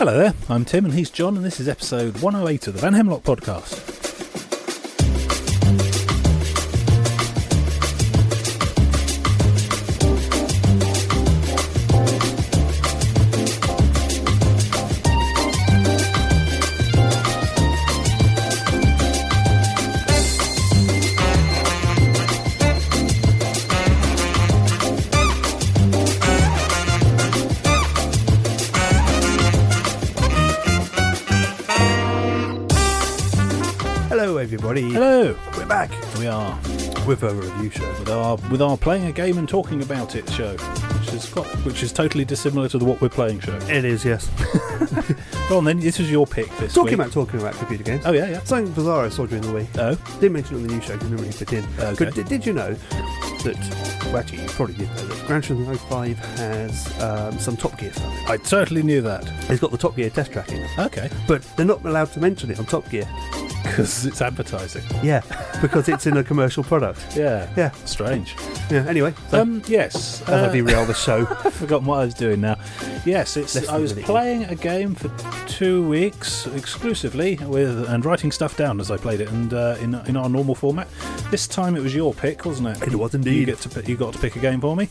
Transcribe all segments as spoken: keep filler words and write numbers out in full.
Hello there, I'm Tim and he's John, and this is episode one oh eight of the Van Hemlock Podcast. Everybody, hello, we're back. We are with a review show, with our with our playing a game and talking about it show, which is got, which is totally dissimilar to the what we're playing show. It is, yes. Go on then. This is your pick this talking week. about talking about computer games. Oh yeah, yeah. Something bizarre I saw during the week. Oh, didn't mention it on the news show because it didn't really fit in. Okay. But did, did you know that? Well, actually, you probably did know that Gran Turismo five has um, some Top Gear stuff. I certainly knew that. It's got the Top Gear test tracking. Okay, but they're not allowed to mention it on Top Gear. Because it's advertising. Yeah, because it's in a commercial product. Yeah. Yeah. Strange. Yeah, anyway. So um, yes. I'll Uh, derail the show. I've forgotten what I was doing now. Yes, it's. Less I was than playing a game for two weeks exclusively with and writing stuff down as I played it, and uh, in in our normal format. This time it was your pick, wasn't it? It was indeed. You get to pick, you got to pick a game for me,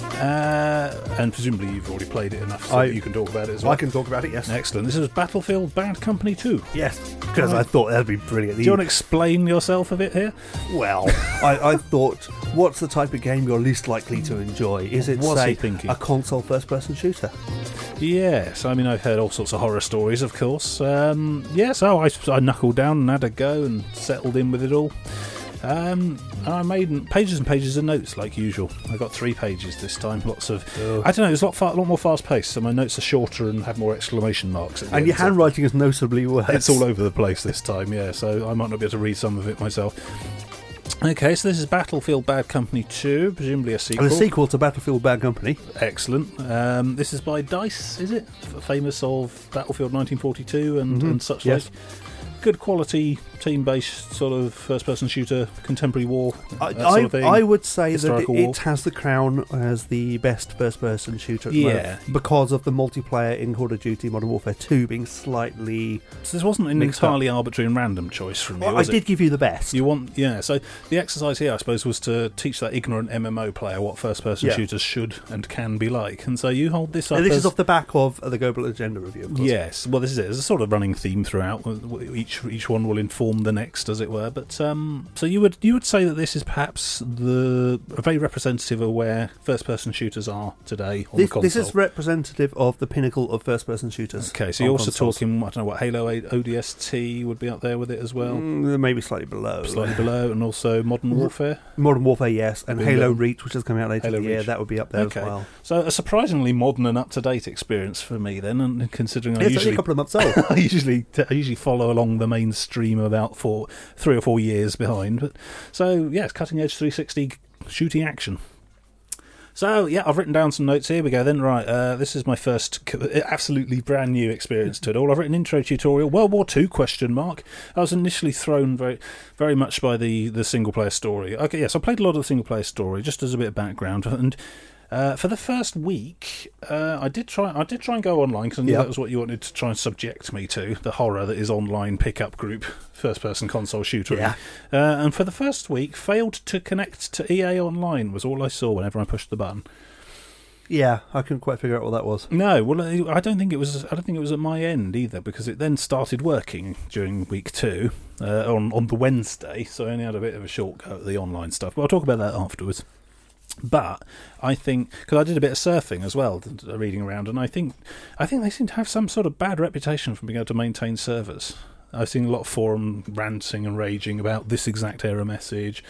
uh, and presumably you've already played it enough so I, that you can talk about it as well. I can talk about it. Yes. Excellent. This is Battlefield Bad Company two. Yes, because Right. I thought that'd be brilliant. Do you want to explain yourself a bit here? Well, I, I thought, what's the type of game you're least likely to enjoy? Is it, What was say, he thinking? a console first-person shooter? Yes, I mean, I've heard all sorts of horror stories, of course. Um, yeah, so I, I knuckled down and had a go and settled in with it all. Um, and I made pages and pages of notes like usual. I got three pages this time. Lots of, Oh. I don't know, it's a lot, far, a lot more fast-paced, so my notes are shorter and have more exclamation marks. At the And end, your so handwriting is noticeably worse. it's all over the place this time, yeah, so I might not be able to read some of it myself. Okay, so this is Battlefield Bad Company two, presumably a sequel. And a sequel to Battlefield Bad Company. Excellent. Um, this is by DICE, is it? F- famous of Battlefield nineteen forty-two and, Mm-hmm. and such Yes. like. Good quality, team-based sort of first-person shooter, contemporary war, I, that sort of I, thing. I would say that it, Historical war. it has the crown as the best first-person shooter at the Yeah. moment because of the multiplayer in Call of Duty Modern Warfare two being slightly... So this wasn't an mixed entirely arbitrary and random choice from you, Well, I was did it? give you the best. You want, yeah. So the exercise here, I suppose, was to teach that ignorant M M O player what first-person Yeah. shooters should and can be like. And so you hold this up. And this as, is off the back of the Global Agenda review, of course. Yes, well, this is it. There's a sort of running theme throughout. Each each one will inform the next, as it were. But um, so you would you would say that this is perhaps the very representative of where first-person shooters are today on This, the console. this is representative of the pinnacle of first-person shooters. Okay, so on you're also consoles. talking, I don't know what, Halo eight O D S T would be up there with it as well, Mm, maybe slightly below. slightly below, and also Modern Warfare. Modern Warfare, yes, and Would be Halo low. Reach, which is coming out later Halo in the year, Reach. that would be up there Okay. as well. So a surprisingly modern and up-to-date experience for me then, and considering I It's only usually a couple of months old. I usually I usually follow along the mainstream about four, three or four years behind. But so yeah, it's cutting edge three sixty shooting action. So yeah, I've written down some notes. Here we go. Then right, uh, this is my first c- absolutely brand new experience to it all. I've written an intro tutorial. World War Two question mark. I was initially thrown very, very much by the the single player story. Okay, yes, I played a lot of the single player story just as a bit of background and. Uh, for the first week, uh, I did try. I did try and go online because I knew Yep. that was what you wanted to try and subject me to, the horror that is online pickup group first-person console shooter. Yeah. Uh, and for the first week, failed to connect to E A Online was all I saw whenever I pushed the button. Yeah, I couldn't quite figure out what that was. No, well, I don't think it was. I don't think it was at my end either, because it then started working during week two uh, on on the Wednesday. So I only had a bit of a short go at the online stuff. But I'll talk about that afterwards. But I think, because I did a bit of surfing as well, reading around, and I think I think they seem to have some sort of bad reputation for being able to maintain servers. I've seen a lot of forum ranting and raging about this exact error message.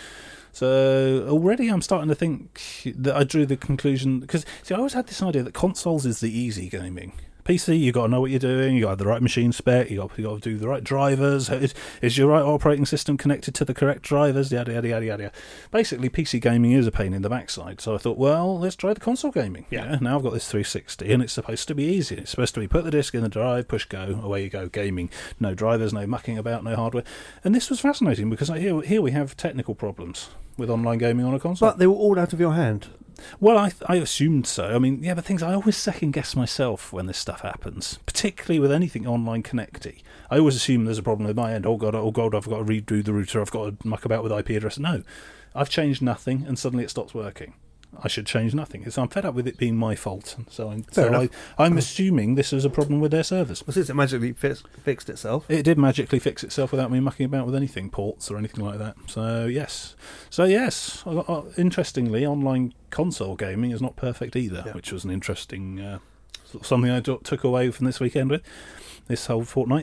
So already I'm starting to think that I drew the conclusion, because see, I always had this idea that consoles is the easy gaming. P C, you got to know what you're doing. You got to have the right machine spec. You got you got to do the right drivers. Is, is your right operating system connected to the correct drivers? Yada yada yada yada. Basically, P C gaming is a pain in the backside. So I thought, well, let's try the console gaming. Yeah. Yeah. Now I've got this three sixty, and it's supposed to be easy. It's supposed to be put the disc in the drive, push go, away you go, gaming. No drivers, no mucking about, no hardware. And this was fascinating because here here we have technical problems with online gaming on a console. But they were all out of your hand. Well, I I assumed so. I mean, yeah, but things I always second guess myself when this stuff happens, particularly with anything online connecty. I always assume there's a problem with my end. Oh god, oh god, I've got to redo the router. I've got to muck about with I P address. No, I've changed nothing, and suddenly it stops working. I should change nothing. So I'm fed up with it being my fault. So I'm, so I, I'm assuming this is a problem with their servers. Well, since it magically fix, fixed itself. It did magically fix itself without me mucking about with anything, ports or anything like that. So yes. So yes, uh, interestingly, online console gaming is not perfect either, yeah. which was an interesting uh, something I took away from this weekend with this whole fortnight.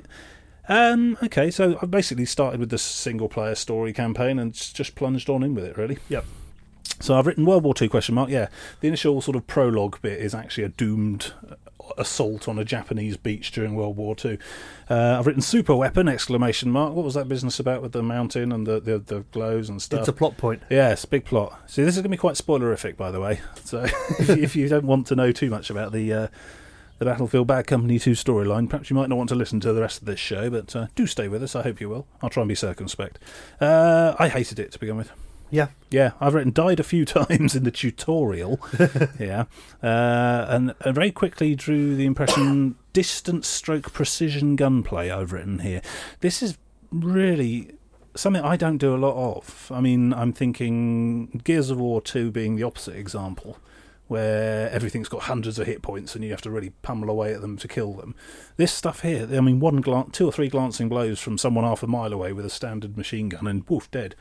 Um, okay, so I basically started with the single-player story campaign and just plunged on in with it, really. Yep. So I've written World War Two question mark. Yeah, the initial sort of prologue bit is actually a doomed assault on a Japanese beach during World War Two. Uh, I've written super weapon exclamation mark. What was that business about with the mountain and the, the the glows and stuff? It's a plot point. Yes, big plot. See, this is going to be quite spoilerific, by the way. So if, you, if you don't want to know too much about the uh, the Battlefield Bad Company two storyline, perhaps you might not want to listen to the rest of this show. But uh, do stay with us. I hope you will. I'll try and be circumspect. Uh, I hated it to begin with. Yeah, yeah. I've written died a few times in the tutorial. yeah, uh, and, and very quickly drew the impression distance stroke precision gunplay. I've written here. This is really something I don't do a lot of. I mean, I'm thinking Gears of War two being the opposite example, where everything's got hundreds of hit points and you have to really pummel away at them to kill them. This stuff here, I mean, one glan- two or three glancing blows from someone half a mile away with a standard machine gun and woof, dead.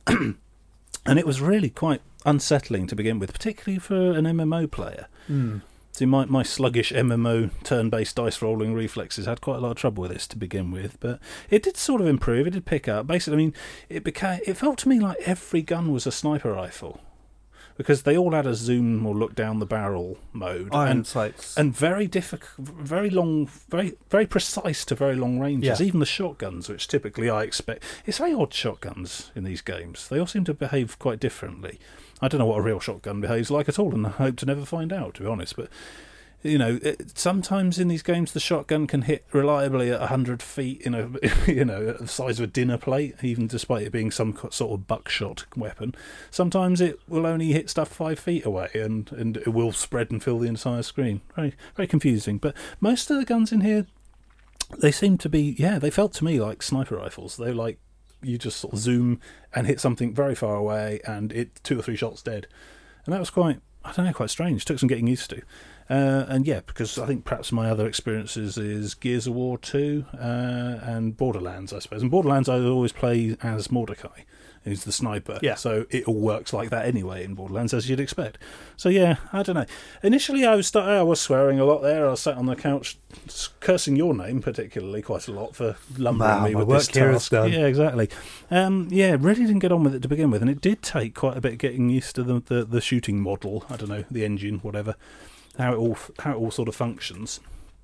And it was really quite unsettling to begin with, particularly for an M M O player. Mm. See, my, my sluggish M M O turn-based dice-rolling reflexes had quite a lot of trouble with this to begin with, but it did sort of improve, it did pick up. Basically, I mean, it became it felt to me like every gun was a sniper rifle, because they all had a zoom or look down the barrel mode. Iron and, sights. And very difficult, very long, very very precise to very long ranges. Yeah. Even the shotguns, which typically I expect... It's very odd shotguns in these games. They all seem to behave quite differently. I don't know what a real shotgun behaves like at all, and I hope to never find out, to be honest. But, you know, it, sometimes in these games the shotgun can hit reliably at one hundred feet, you know, you know, the size of a dinner plate, even despite it being some sort of buckshot weapon. Sometimes it will only hit stuff five feet away, and, and it will spread and fill the entire screen. Very, very confusing. But most of the guns in here, they seem to be, yeah, they felt to me like sniper rifles. They're like, you just sort of zoom and hit something very far away, and it two or three shots dead. And that was quite, I don't know, quite strange. Took some getting used to. Uh, and yeah, because I think perhaps my other experiences is Gears of War two uh, and Borderlands, I suppose. And Borderlands I always play as Mordecai, who's the sniper. Yeah. So it all works like that anyway in Borderlands, as you'd expect. So yeah, I don't know. Initially I was start- I was swearing a lot there. I was sat on the couch cursing your name particularly quite a lot for lumbering wow, me my with work this here task. is done. Yeah, exactly. Um, yeah, really didn't get on with it to begin with, and it did take quite a bit getting used to the the, the shooting model. I don't know, the engine, whatever. How it all how it all sort of functions.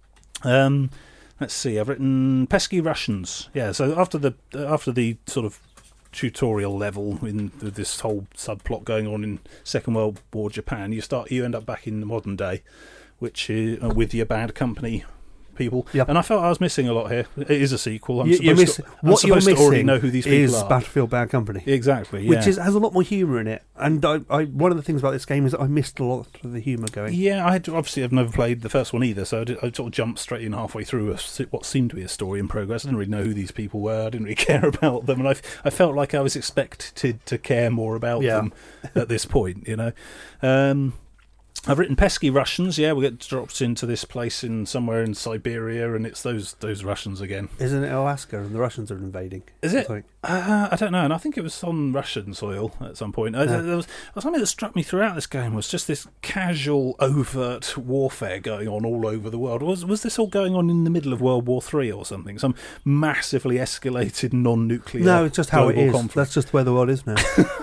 Um, let's see. I've written pesky Russians. Yeah. So after the after the sort of tutorial level in this whole subplot going on in Second World War Japan, you start you end up back in the modern day, which is uh, with your Bad Company people. Yep. And I felt I was missing a lot here. It is a sequel. I'm you, supposed, miss, to, I'm what supposed you're to already missing know who these people is are. Battlefield Bad Company. Exactly. Yeah. Which is has a lot more humour in it. And I, I, one of the things about this game is that I missed a lot of the humour going. Yeah, I had to, obviously I've never played the first one either, so I, did, I sort of jumped straight in halfway through a, what seemed to be a story in progress. I didn't really know who these people were. I didn't really care about them, and I, I felt like I was expected to care more about yeah. them at this point. You know. Um, I've written pesky Russians. Yeah, we get dropped into this place in somewhere in Siberia, and it's those those Russians again. Isn't it Alaska, and the Russians are invading? Is it? Uh, I don't know, and I think it was on Russian soil at some point. Uh, yeah. There was something that struck me throughout this game was just this casual, overt warfare going on all over the world. Was was this all going on in the middle of World War Three or something? Some massively escalated non-nuclear No, it's just how it is. Conflict. That's just where the world is now.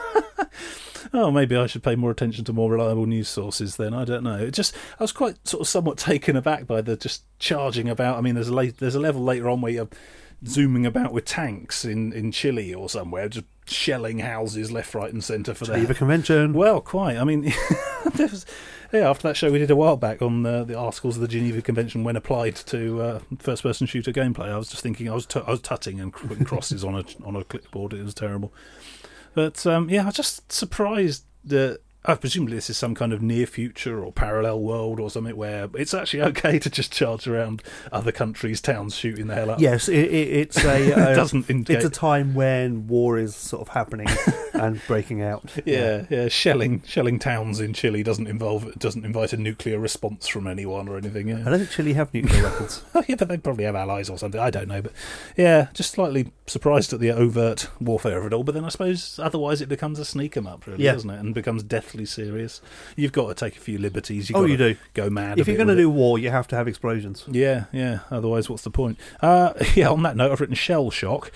Oh, maybe I should pay more attention to more reliable news sources then. I don't know. It just I was quite sort of somewhat taken aback by the just charging about. I mean, there's a late, there's a level later on where you're zooming about with tanks in, in Chile or somewhere, just shelling houses left, right, and centre for Geneva their Convention. Well, quite. I mean, there was, yeah. After that show we did a while back on uh, the articles of the Geneva Convention when applied to uh, first-person shooter gameplay, I was just thinking I was t- I was tutting and putting crosses on a on a clipboard. It was terrible. But um, yeah, I was just surprised that Uh, presumably this is some kind of near future or parallel world or something where it's actually okay to just charge around other countries' towns shooting the hell up. Yes, it, it, it's a uh, it doesn't indicate. It's a time when war is sort of happening and breaking out. Yeah, yeah, shelling shelling towns in Chile doesn't involve doesn't invite a nuclear response from anyone or anything. Yeah. I don't think Chile have nuclear weapons. Oh, yeah, but they probably have allies or something. I don't know, but yeah, just slightly surprised at the overt warfare of it all. But then I suppose otherwise it becomes a sneak 'em up, really, Yeah. doesn't it? And becomes deathly serious. You've got to take a few liberties. You've Oh, got you to do. go mad. If a you're bit going to with do war, you have to have explosions. it. Yeah, yeah. Otherwise, what's the point? Uh, yeah. On that note, I've written shell shock.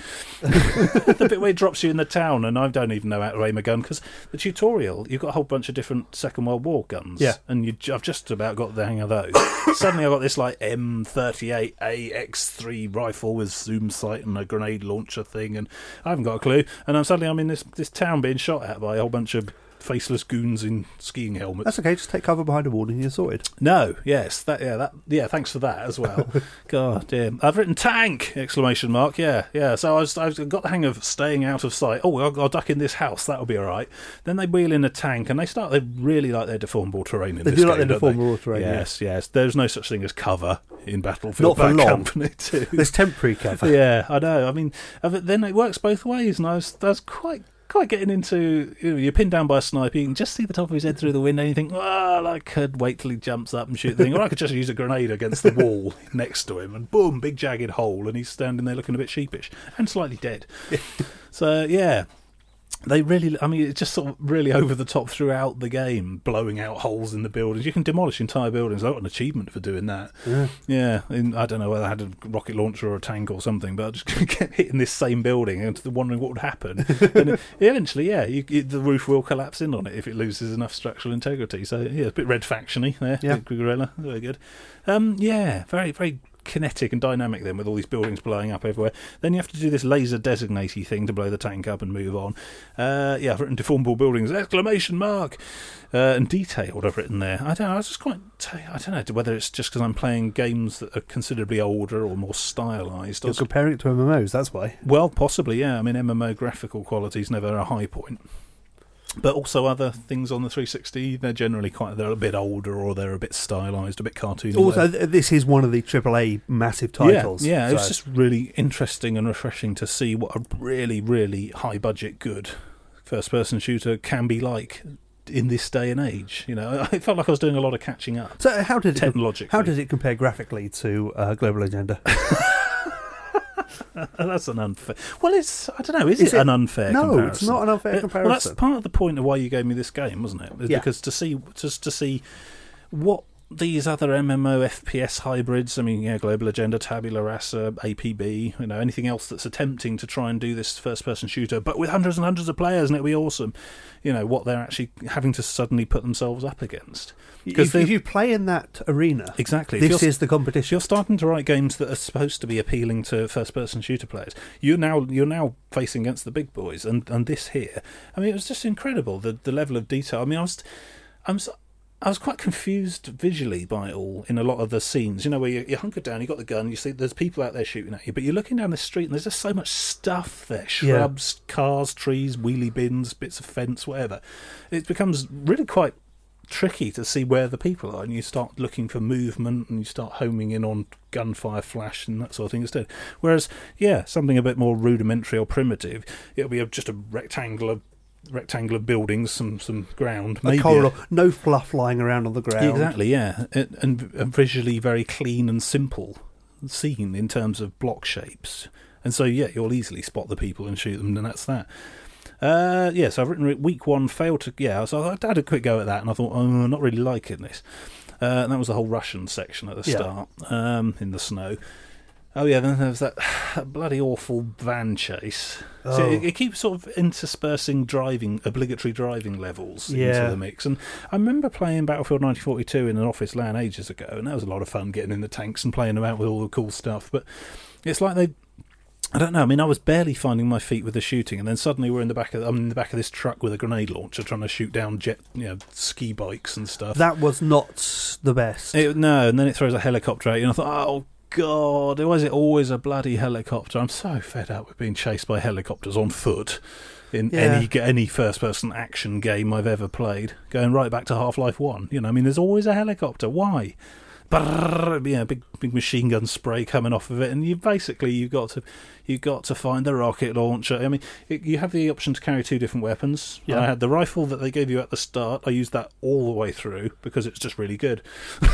The bit where it drops you in the town, and I don't even know how to aim a gun because the tutorial, you've got a whole bunch of different Second World War guns. Yeah. And you, I've just about got the hang of those. Suddenly, I got this like M thirty-eight A X three rifle with zoom sight and a grenade launcher thing, and I haven't got a clue. And I'm suddenly I'm in this this town being shot at by a whole bunch of faceless goons in skiing helmets. That's okay. Just take cover behind a wall and you're sorted. No, yes, that yeah, that yeah. Thanks for that as well. God damn, I've written tank! Exclamation mark. Yeah, yeah. So I was, I've got the hang of staying out of sight. Oh, I'll, I'll duck in this house. That'll be all right. Then they wheel in a tank and they start. They really like their deformable terrain in They this do like game, their don't they? deformable terrain. Yes, yes. There's no such thing as cover in Battlefield Not for Bad long. Company two. There's temporary cover. Yeah, I know. I mean, uh, but then it works both ways, and I was, I was quite. Quite getting into, you know, you're pinned down by a sniper, you can just see the top of his head through the window, and you think, well, I could wait till he jumps up and shoot the thing, or I could just use a grenade against the wall next to him, and boom, big jagged hole, and he's standing there looking a bit sheepish, and slightly dead. So, yeah. They really, I mean, it's just sort of really over the top throughout the game, blowing out holes in the buildings. You can demolish entire buildings. I got an achievement for doing that. Yeah. Yeah, and I don't know whether I had a rocket launcher or a tank or something, but I just kept hitting this same building and wondering what would happen. And it, eventually, yeah, you, you, the roof will collapse in on it if it loses enough structural integrity. So, yeah, a bit Red Faction-y there. Yeah. Bit Guerrilla. Very good. Um, yeah, very, very kinetic and dynamic then with all these buildings blowing up everywhere. Then you have to do this laser designatey thing to blow the tank up and move on. Uh, yeah, I've written deformable buildings, exclamation mark, uh, and detailed I've written there. I don't know, I was just quite, I don't know whether it's just because I'm playing games that are considerably older or more stylised. You're comparing it to M M Os, that's why. Well, possibly, yeah. I mean, M M O graphical quality is never a high point. But also other things on the three sixty, they're generally quite, they're a bit older or they're a bit stylised, a bit cartoony. Also, th- this is one of the triple A massive titles. Yeah, yeah, so. it was just really interesting and refreshing to see what a really, really high-budget, good first-person shooter can be like in this day and age. You know, I felt like I was doing a lot of catching up. So how did it, technologically. how does it compare graphically to uh, Global Agenda? That's an unfair. Well, it's I don't know. Is, Is it, it- an unfair? No, comparison? it's not an unfair Uh, comparison. Well, that's part of the point of why you gave me this game, wasn't it? Is Yeah. Because to see just to see what these other M M O F P S hybrids. I mean, yeah, Global Agenda, Tabula Rasa, A P B. You know, anything else that's attempting to try and do this first-person shooter, but with hundreds and hundreds of players, and it'll be awesome. You know what they're actually having to suddenly put themselves up against. If, if you play in that arena, Exactly. If this you're- is the If competition. you're starting to write games that are supposed to be appealing to first-person shooter players, you're now you're now facing against the big boys, and, and this here, I mean, it was just incredible the the level of detail. I mean, I was, I'm, s- I was quite confused visually by it all in a lot of the scenes. You know, where you, you're hunkered down, you got the gun, you see there's people out there shooting at you, but you're looking down the street and there's just so much stuff there: shrubs, cars, trees, wheelie bins, bits of fence, whatever. It becomes really quite tricky to see where the people are, and you start looking for movement and you start homing in on gunfire flash and that sort of thing instead. Whereas, yeah, something a bit more rudimentary or primitive, it'll be a, just a rectangular rectangular buildings, some some ground, A maybe corridor, no fluff lying around on the ground. exactly, yeah, it, and a visually very clean and simple scene in terms of block shapes, and so yeah, you'll easily spot the people and shoot them, and that's that. Uh, yeah, so I've written week one failed to yeah, so I had a quick go at that, and I thought, oh, I'm not really liking this. Uh, and that was the whole Russian section at the Yeah. start, um, in the snow. Oh yeah, then there was that, that bloody awful van chase. So Oh. it, it keeps sort of interspersing driving, obligatory driving levels Yeah. into the mix. And I remember playing Battlefield nineteen forty-two in an office LAN ages ago, and that was a lot of fun getting in the tanks and playing about with all the cool stuff. But it's like they, I don't know. I mean, I was barely finding my feet with the shooting, and then suddenly we're in the back of I'm in the back of this truck with a grenade launcher trying to shoot down jet, you know, ski bikes and stuff. That was not the best. It, no, and then it throws a helicopter at you, and I thought, oh God, why is it always a bloody helicopter? I'm so fed up with being chased by helicopters on foot. in Yeah. any any first person action game I've ever played, going right back to Half-Life One. You know, I mean, there's always a helicopter. Why? Brrr, yeah, big big machine gun spray coming off of it, and you basically you got to you got to find the rocket launcher. I mean, it, you have the option to carry two different weapons. Yeah. I had the rifle that they gave you at the start. I used that all the way through because it's just really good.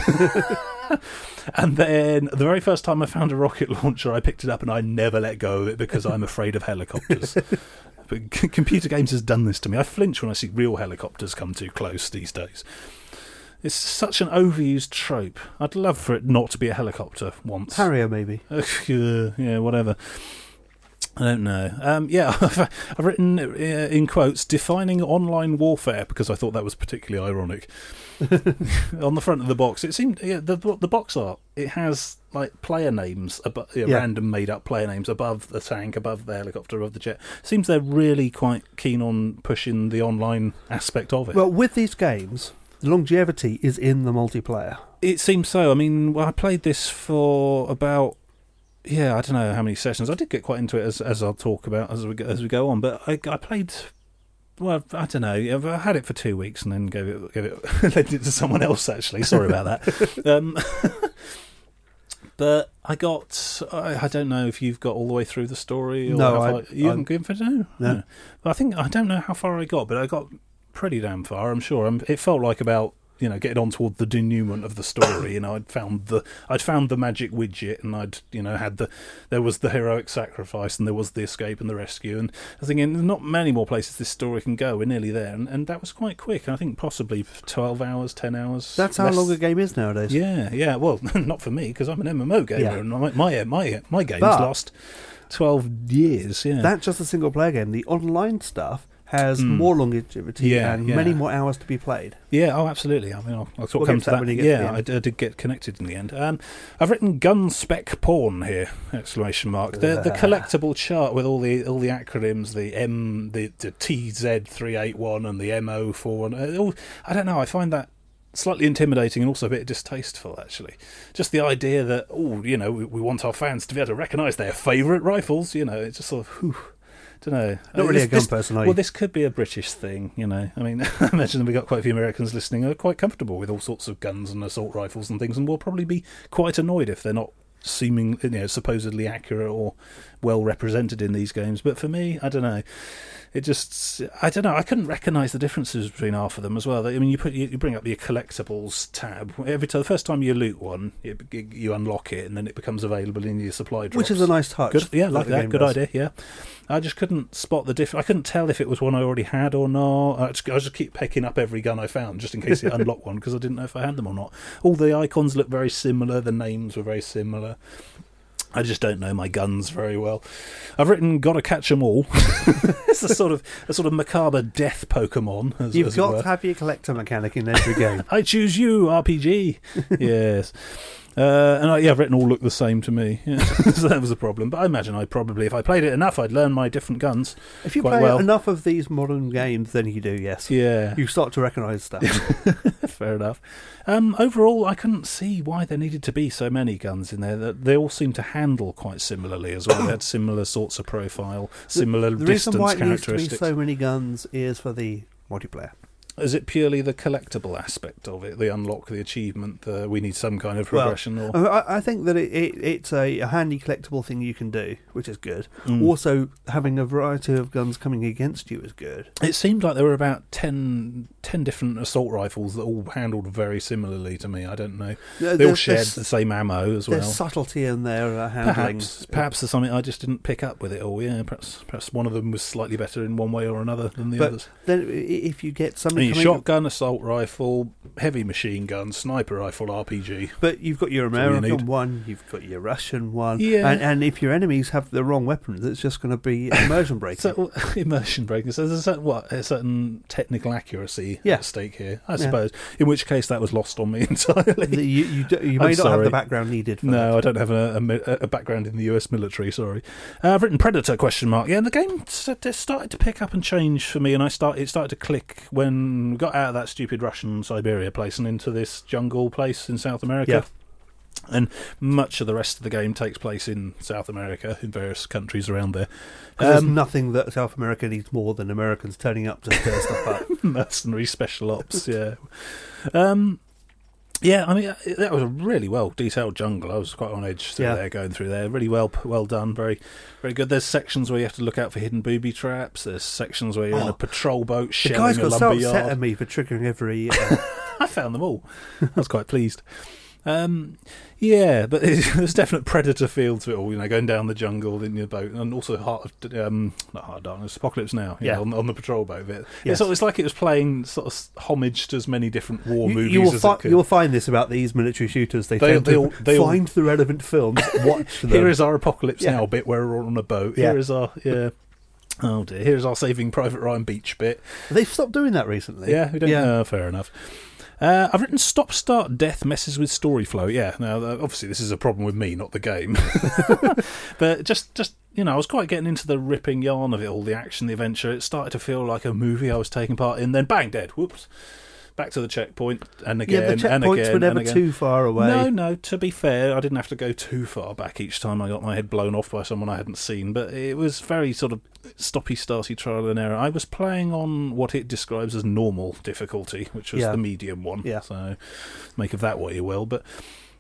And then the very first time I found a rocket launcher, I picked it up and I never let go of it because I'm afraid of helicopters. But c- computer games has done this to me. I flinch when I see real helicopters come too close these days. It's such an overused trope. I'd love for it not to be a helicopter once. Harrier, maybe. Uh, yeah, whatever. I don't know. Um, yeah, I've, I've written uh, in quotes, defining online warfare, because I thought that was particularly ironic. On the front of the box, it seemed, yeah, the, the box art, it has like player names, abo- yeah, Yeah. random made up player names above the tank, above the helicopter, above the jet. Seems they're really quite keen on pushing the online aspect of it. Well, with these games, the longevity is in the multiplayer. It seems so. I mean, well, I played this for about, yeah, I don't know how many sessions. I did get quite into it, as as I'll talk about as we go, as we go on. But I, I played, well, I don't know. I had it for two weeks and then gave it gave it lent it to someone else. Actually, sorry about that. Um, but I got, I, I don't know if you've got all the way through the story. Or No, have I- I, you haven't given for no. No. no. But I think I don't know how far I got, but I got pretty damn far. I'm sure. I'm, it felt like about, you know, getting on toward the denouement of the story. You know, I'd found the I'd found the magic widget, and I'd, you know, had the there was the heroic sacrifice, and there was the escape and the rescue, and I was thinking there's not many more places this story can go. We're nearly there, and, and that was quite quick. I think possibly twelve hours, ten hours. That's how less- long a game is nowadays. Yeah, yeah. Well, not for me because I'm an M M O gamer, Yeah. and my my my, my game's But- lost twelve years. Yeah, That's just a single player game. The online stuff has Mm. more longevity Yeah, and yeah. many more hours to be played. Yeah, oh, absolutely. I mean, I'll, I'll sort We'll of come get to to that that. when you get to the Yeah, end. I, d- I did get connected in the end. Um, I've written gun spec porn here! Exclamation mark. The the collectible chart with all the all the acronyms, the M, the, the T Z three eight one, and the M O four one. Uh, all, I don't know. I find that slightly intimidating and also a bit distasteful, actually. Just the idea that, oh, you know, we, we want our fans to be able to recognise their favourite rifles. You know, it's just sort of, whew, don't know. Not Uh, really this- a gun this- person, are you? Well, this could be a British thing, you know. I mean, I imagine we've got quite a few Americans listening who are quite comfortable with all sorts of guns and assault rifles and things, and will probably be quite annoyed if they're not seeming, you know, supposedly accurate or well represented in these games. But for me, I don't know. It just, I don't know. I couldn't recognise the differences between half of them as well. I mean, you put you, you bring up your collectibles tab every time. The first time you loot one, you, you unlock it, and then it becomes available in your supply drops. Which is a nice touch. Good, yeah, like the that. game Good does. idea. Yeah, I just couldn't spot the difference. I couldn't tell if it was one I already had or not. I just, I just keep picking up every gun I found just in case it unlocked one because I didn't know if I had them or not. All the icons look very similar. The names were very similar. I just don't know my guns very well. I've written "Gotta catch 'em all." It's a sort of a sort of macabre death Pokemon. As, You've as it got were. to have your collector mechanic in every game. I choose you, R P G. Yes. Uh, and I, yeah, I've written all look the same to me. Yeah. So that was a problem. But I imagine I probably, if I played it enough, I'd learn my different guns. If you Quite play well. enough of these modern games, then you do, yes. Yeah, You start to recognise stuff. fair enough. Um, overall, I couldn't see why there needed to be so many guns in there. That they all seem to handle quite similarly as well. They had similar sorts of profile, similar The distance reason why it needs to be characteristics. so many guns is for the multiplayer. Is it purely the collectible aspect of it, the unlock, the achievement? The, we need some kind of Well, progression, or I, I think that it, it, it's a, a handy collectible thing you can do, which is good. Mm. Also, having a variety of guns coming against you is good. It seemed like there were about ten, ten different assault rifles that all handled very similarly to me. I don't know. There- They all there's- shared there's- the same ammo as well. There's subtlety in their uh, handling. Perhaps, perhaps there's something I just didn't pick up with it all. Yeah, perhaps, perhaps one of them was slightly better in one way or another than the But others. Then, i- if you get I somebody mean, coming, shotgun, assault rifle, heavy machine gun, sniper rifle, R P G. but you've got your That's all you American need. one, you've got your Russian one, Yeah. and, and if your enemies have the wrong weapons, it's just going to be immersion breaking. So immersion breaking. So there's a certain, what a certain technical accuracy Yeah. at stake here, I Yeah. suppose. In which case, that was lost on me entirely. The- you you, do, you I'm may not have sorry. the background needed for No, that. I don't have a, a, mi- a background in the U S military. Sorry, uh, I've written Predator question mark. Yeah, and the game st- it started to pick up and change for me, and I start it started to click when we got out of that stupid Russian Siberia place and into this jungle place in South America. And much of the rest of the game takes place in South America, in various countries around there. 'Cause there's Um, nothing that South America needs more than Americans turning up to stir stuff up. mercenary special ops, yeah. Um, yeah, I mean, that was a really well detailed jungle. I was quite on edge through Yeah. there, going through there. Really well well done, very very good. There's sections where you have to look out for hidden booby traps. There's sections where you're in Oh. a patrol boat The shelling guy's a got so lumber upset yard. at me for triggering every... Uh, I found them all. I was quite pleased. Um, yeah, but there's definite predator feel to it all. You know, going down the jungle in your boat, and also Heart of um, not Heart of Darkness, Apocalypse Now. you Yeah. know, on, on the patrol boat bit. Yes. It's, it's like it was playing sort of homage to as many different war you, movies you will as fi- it could. You'll find this about these military shooters. They, They- tend they to all- they all- find the relevant films, watch them. Here is our Apocalypse Yeah. Now bit where we're all on a boat. Yeah. Here is our yeah. Oh dear. Here's our Saving Private Ryan beach bit. They've stopped doing that recently. Yeah, we don't. Yeah. Uh, fair enough. Uh, I've written stop start death messes with story flow. Yeah, now uh, obviously this is a problem with me, not the game. But just, just you know, I was quite getting into the ripping yarn of it all, the action, the adventure. It started to feel like a movie I was taking part in. Then bang, dead. Whoops. Back to the checkpoint, and again, Yeah, the and checkpoints again, were never and again. too far away. No, no. To be fair, I didn't have to go too far back each time I got my head blown off by someone I hadn't seen. But it was very sort of stoppy, starty trial and error. I was playing on what it describes as normal difficulty, which was Yeah. the medium one. Yeah. So make of that what you will. But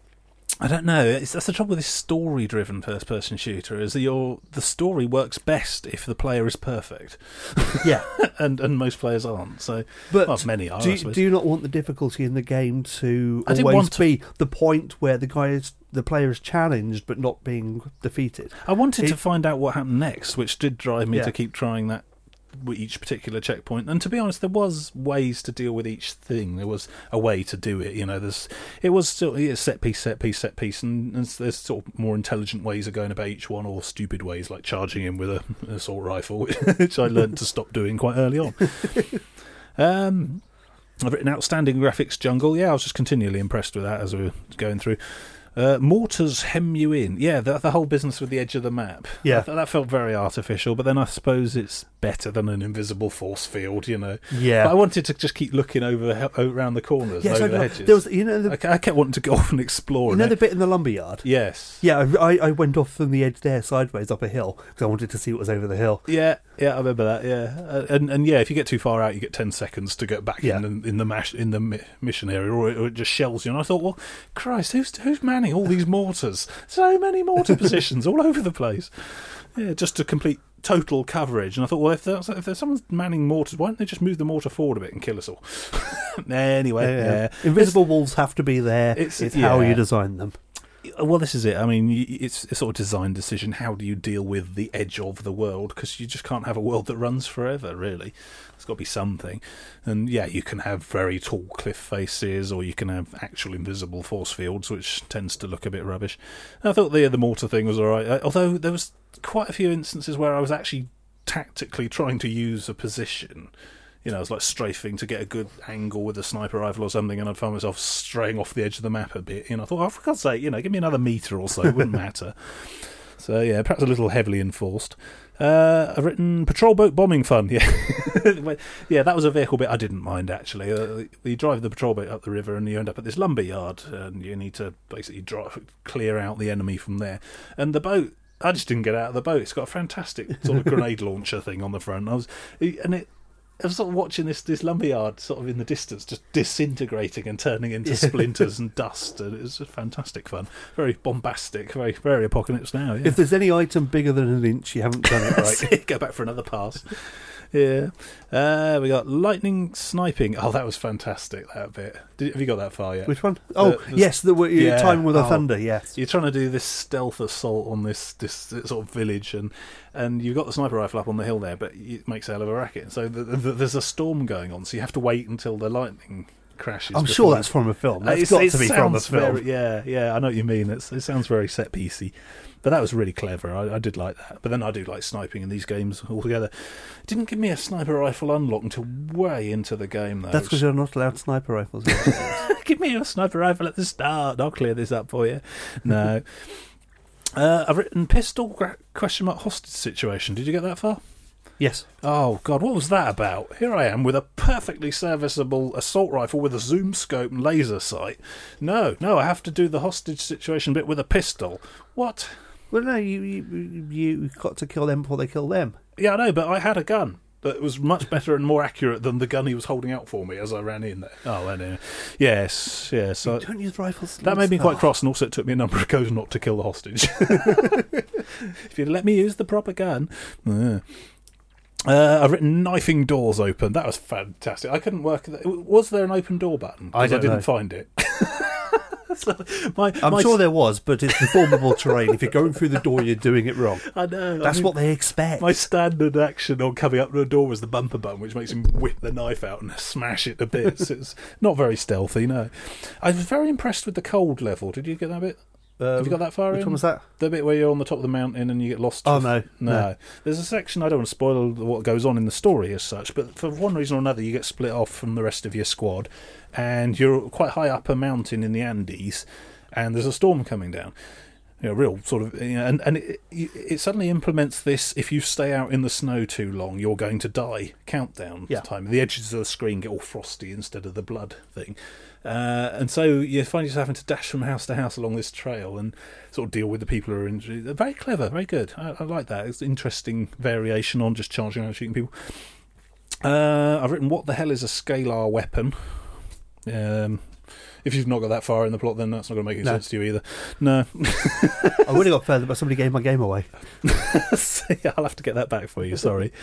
I don't know. It's, that's the trouble with this story-driven first-person shooter, is that your the story works best if the player is perfect, Yeah, and and most players aren't. So, but well, many are. do, I you- suppose. do you not want the difficulty in the game to I didn't always want to- be the point where the guy is the player is challenged but not being defeated? I wanted to It- find out what happened next, which did drive me Yeah. to keep trying that with each particular checkpoint. And to be honest, there was ways to deal with each thing. There was a way to do it. You know, there's it was still yeah, set piece, set piece, set piece, and, and there's sort of more intelligent ways of going about each one, or stupid ways like charging in with a an assault rifle, which I learned to stop doing quite early on. Um, I've written outstanding graphics jungle. Yeah, I was just continually impressed with that as we were going through. Uh, mortars hem you in. Yeah, the, the whole business with the edge of the map. Yeah. That, that felt very artificial, but then I suppose it's better than an invisible force field, you know. Yeah. But I wanted to just keep looking over around the corners, Yes, over I the know. hedges. There was, you know, the, I, ke- I kept wanting to go off and explore. you know and the bit in the lumberyard. yes. Yeah, I, I went off from the edge there sideways up a hill because I wanted to see what was over the hill. Yeah, yeah, I remember that. Yeah, uh, and and yeah, if you get too far out, you get ten seconds to get back Yeah. in the in the mash, in the mi- mission area, or it, or it just shells you. And I thought, well, Christ, who's who's manning all these mortars? So many mortar positions all over the place. Yeah, just to complete total coverage. And I thought, well, if there's, if there's someone manning mortars, why don't they just move the mortar forward a bit and kill us all? Anyway, yeah, Invisible walls have to be there. It's- It's, how yeah. you design them. Well, this is it. I mean, y- it's a sort of design decision. How do you deal with the edge of the world? Because you just can't have a world that runs forever, really. There's got to be something. And yeah, you can have very tall cliff faces, or you can have actual invisible force fields, which tends to look a bit rubbish. I thought the the mortar thing was all right, uh, although there was quite a few instances where I was actually tactically trying to use a position. You know, I was like strafing to get a good angle with a sniper rifle or something, and I'd find myself straying off the edge of the map a bit. You know, I thought, oh, for God's sake, you know, give me another metre or so, it wouldn't matter. So, yeah, perhaps a little heavily enforced. Uh, I've written patrol boat bombing fun, yeah. Yeah, that was a vehicle bit I didn't mind, actually. Uh, you drive the patrol boat up the river and you end up at this lumber yard, and you need to basically drive, clear out the enemy from there. And the boat, I just didn't get out of the boat. It's got a fantastic sort of grenade launcher thing on the front. I was, and it, I was sort of watching this this lumberyard sort of in the distance, just disintegrating and turning into splinters and dust, and it was just fantastic fun. Very bombastic, very very Apocalypse Now. Yeah. If there's any item bigger than an inch, you haven't done it right. Go back for another pass. Yeah. Uh, we got lightning sniping. Oh, that was fantastic, that bit. Did, have you got that far yet? Which one? Oh, the- yes, the yeah. time with the Oh. thunder, yes. You're trying to do this stealth assault on this, this sort of village, and and you've got the sniper rifle up on the hill there, but it makes a hell of a racket. So the, the, there's a storm going on, so you have to wait until the lightning crashes. I'm before sure you- that's from a film. Uh, That's it's- got it to be from a sounds film. very- yeah, yeah, I know what you mean. It's, it sounds very set piecey, but that was really clever. I, I did like that. But then I do like sniping in these games altogether. It didn't give me a sniper rifle unlock until way into the game, though. That's because which- you're not allowed sniper rifles. Give me a sniper rifle at the start. I'll clear this up for you. No. uh, I've written pistol gra- question mark hostage situation. Did you get that far? Yes. Oh, God, what was that about? Here I am with a perfectly serviceable assault rifle with a zoom scope and laser sight. No, no, I have to do the hostage situation bit with a pistol. What? Well, no, you, you, you got to kill them before they kill them. Yeah, I know, but I had a gun that was much better and more accurate than the gun he was holding out for me as I ran in there. Oh, anyway. Yes, yes. So don't use rifles. That made me quite cross, and also it took me a number of goes not to kill the hostage. If you'd let me use the proper gun. Yeah. Uh, I've written knifing doors open. That was fantastic. I couldn't work. Was there an open door button? I, don't I didn't know. find it. So my, I'm my sure there was, but it's deformable terrain. If you're going through the door, you're doing it wrong. I know. That's I mean, what they expect. My standard action on coming up to the door was the bumper button, which makes him whip the knife out and smash it to bits. It's not very stealthy, no. I was very impressed with the cold level. Did you get that bit? Um, Have you got that far which in? one was that? The bit where you're on the top of the mountain and you get lost. Oh, with, no, no. no. There's a section, I don't want to spoil what goes on in the story as such, but for one reason or another you get split off from the rest of your squad and you're quite high up a mountain in the Andes and there's a storm coming down. You know, real sort of, you know, and, and it, it suddenly implements this, if you stay out in the snow too long, you're going to die countdown Yeah. time. The edges of the screen get all frosty instead of the blood thing. Uh, and so you find yourself having to dash from house to house along this trail and sort of deal with the people who are injured. They're very clever, very good. I, I like that. It's interesting variation on just charging around and shooting people. Uh, I've written, what the hell is a scalar weapon? Um, if you've not got that far in the plot, then that's not going to make any No. sense to you either. No. I would have got further, but somebody gave my game away. So, yeah, I'll have to get that back for you, sorry.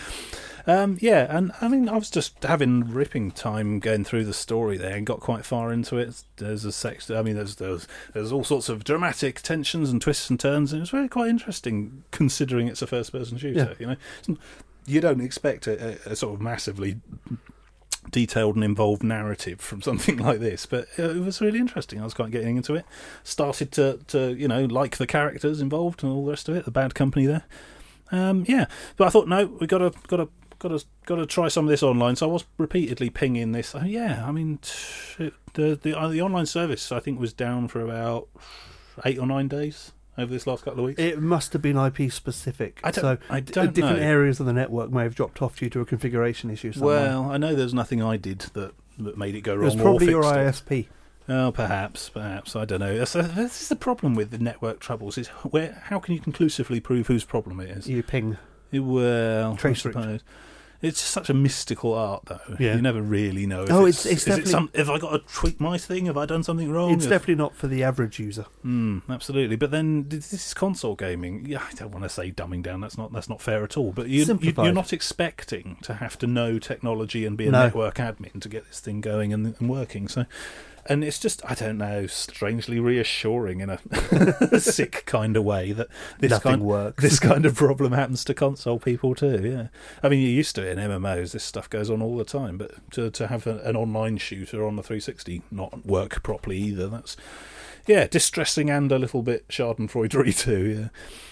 Um, yeah, and I mean, I was just having ripping time going through the story there and got quite far into it. There's a sex, I mean, there's, there's there's all sorts of dramatic tensions and twists and turns, and it's really quite interesting considering it's a first-person shooter. Yeah. You know, It's- you don't expect a, a, a sort of massively detailed and involved narrative from something like this, but uh, it was really interesting. I was quite getting into it. Started to, to you know, like the characters involved and all the rest of it. The bad company there. Um, yeah, but I thought, no, we got to got to got to got to try some of this online. So I was repeatedly pinging this. Oh, yeah, I mean, t- the the uh, the online service I think was down for about eight or nine days over this last couple of weeks. It must have been I P specific. I don't- so I uh, don't different know. areas of the network may have dropped off due to a configuration issue somewhere. Well, I know there's nothing I did that, that made it go it wrong. was or probably your fixed it. I S P. Oh, perhaps, perhaps. I don't know. So this is the problem with the network troubles: is where how can you conclusively prove whose problem it is? You ping. Well, Trace I suppose. It's such a mystical art, though. Yeah. You never really know. If Oh, it's, it's- it's is it definitely- some, have I got to tweak my thing? Have I done something wrong? It's If- definitely not for the average user. Mm, absolutely. But then this is console gaming. Yeah, I don't want to say dumbing down. That's not that's not fair at all. But you, you, Simplified. you're not expecting to have to know technology and be a No. network admin to get this thing going and, and working. So, and it's just, I don't know, strangely reassuring in a sick kind of way that this Nothing kind works. this kind of problem happens to console people too. Yeah, I mean, you're used to it in M M Os. This stuff goes on all the time. But to to have a, an online shooter on the three sixty not work properly either, that's yeah, distressing and a little bit schadenfreudery too,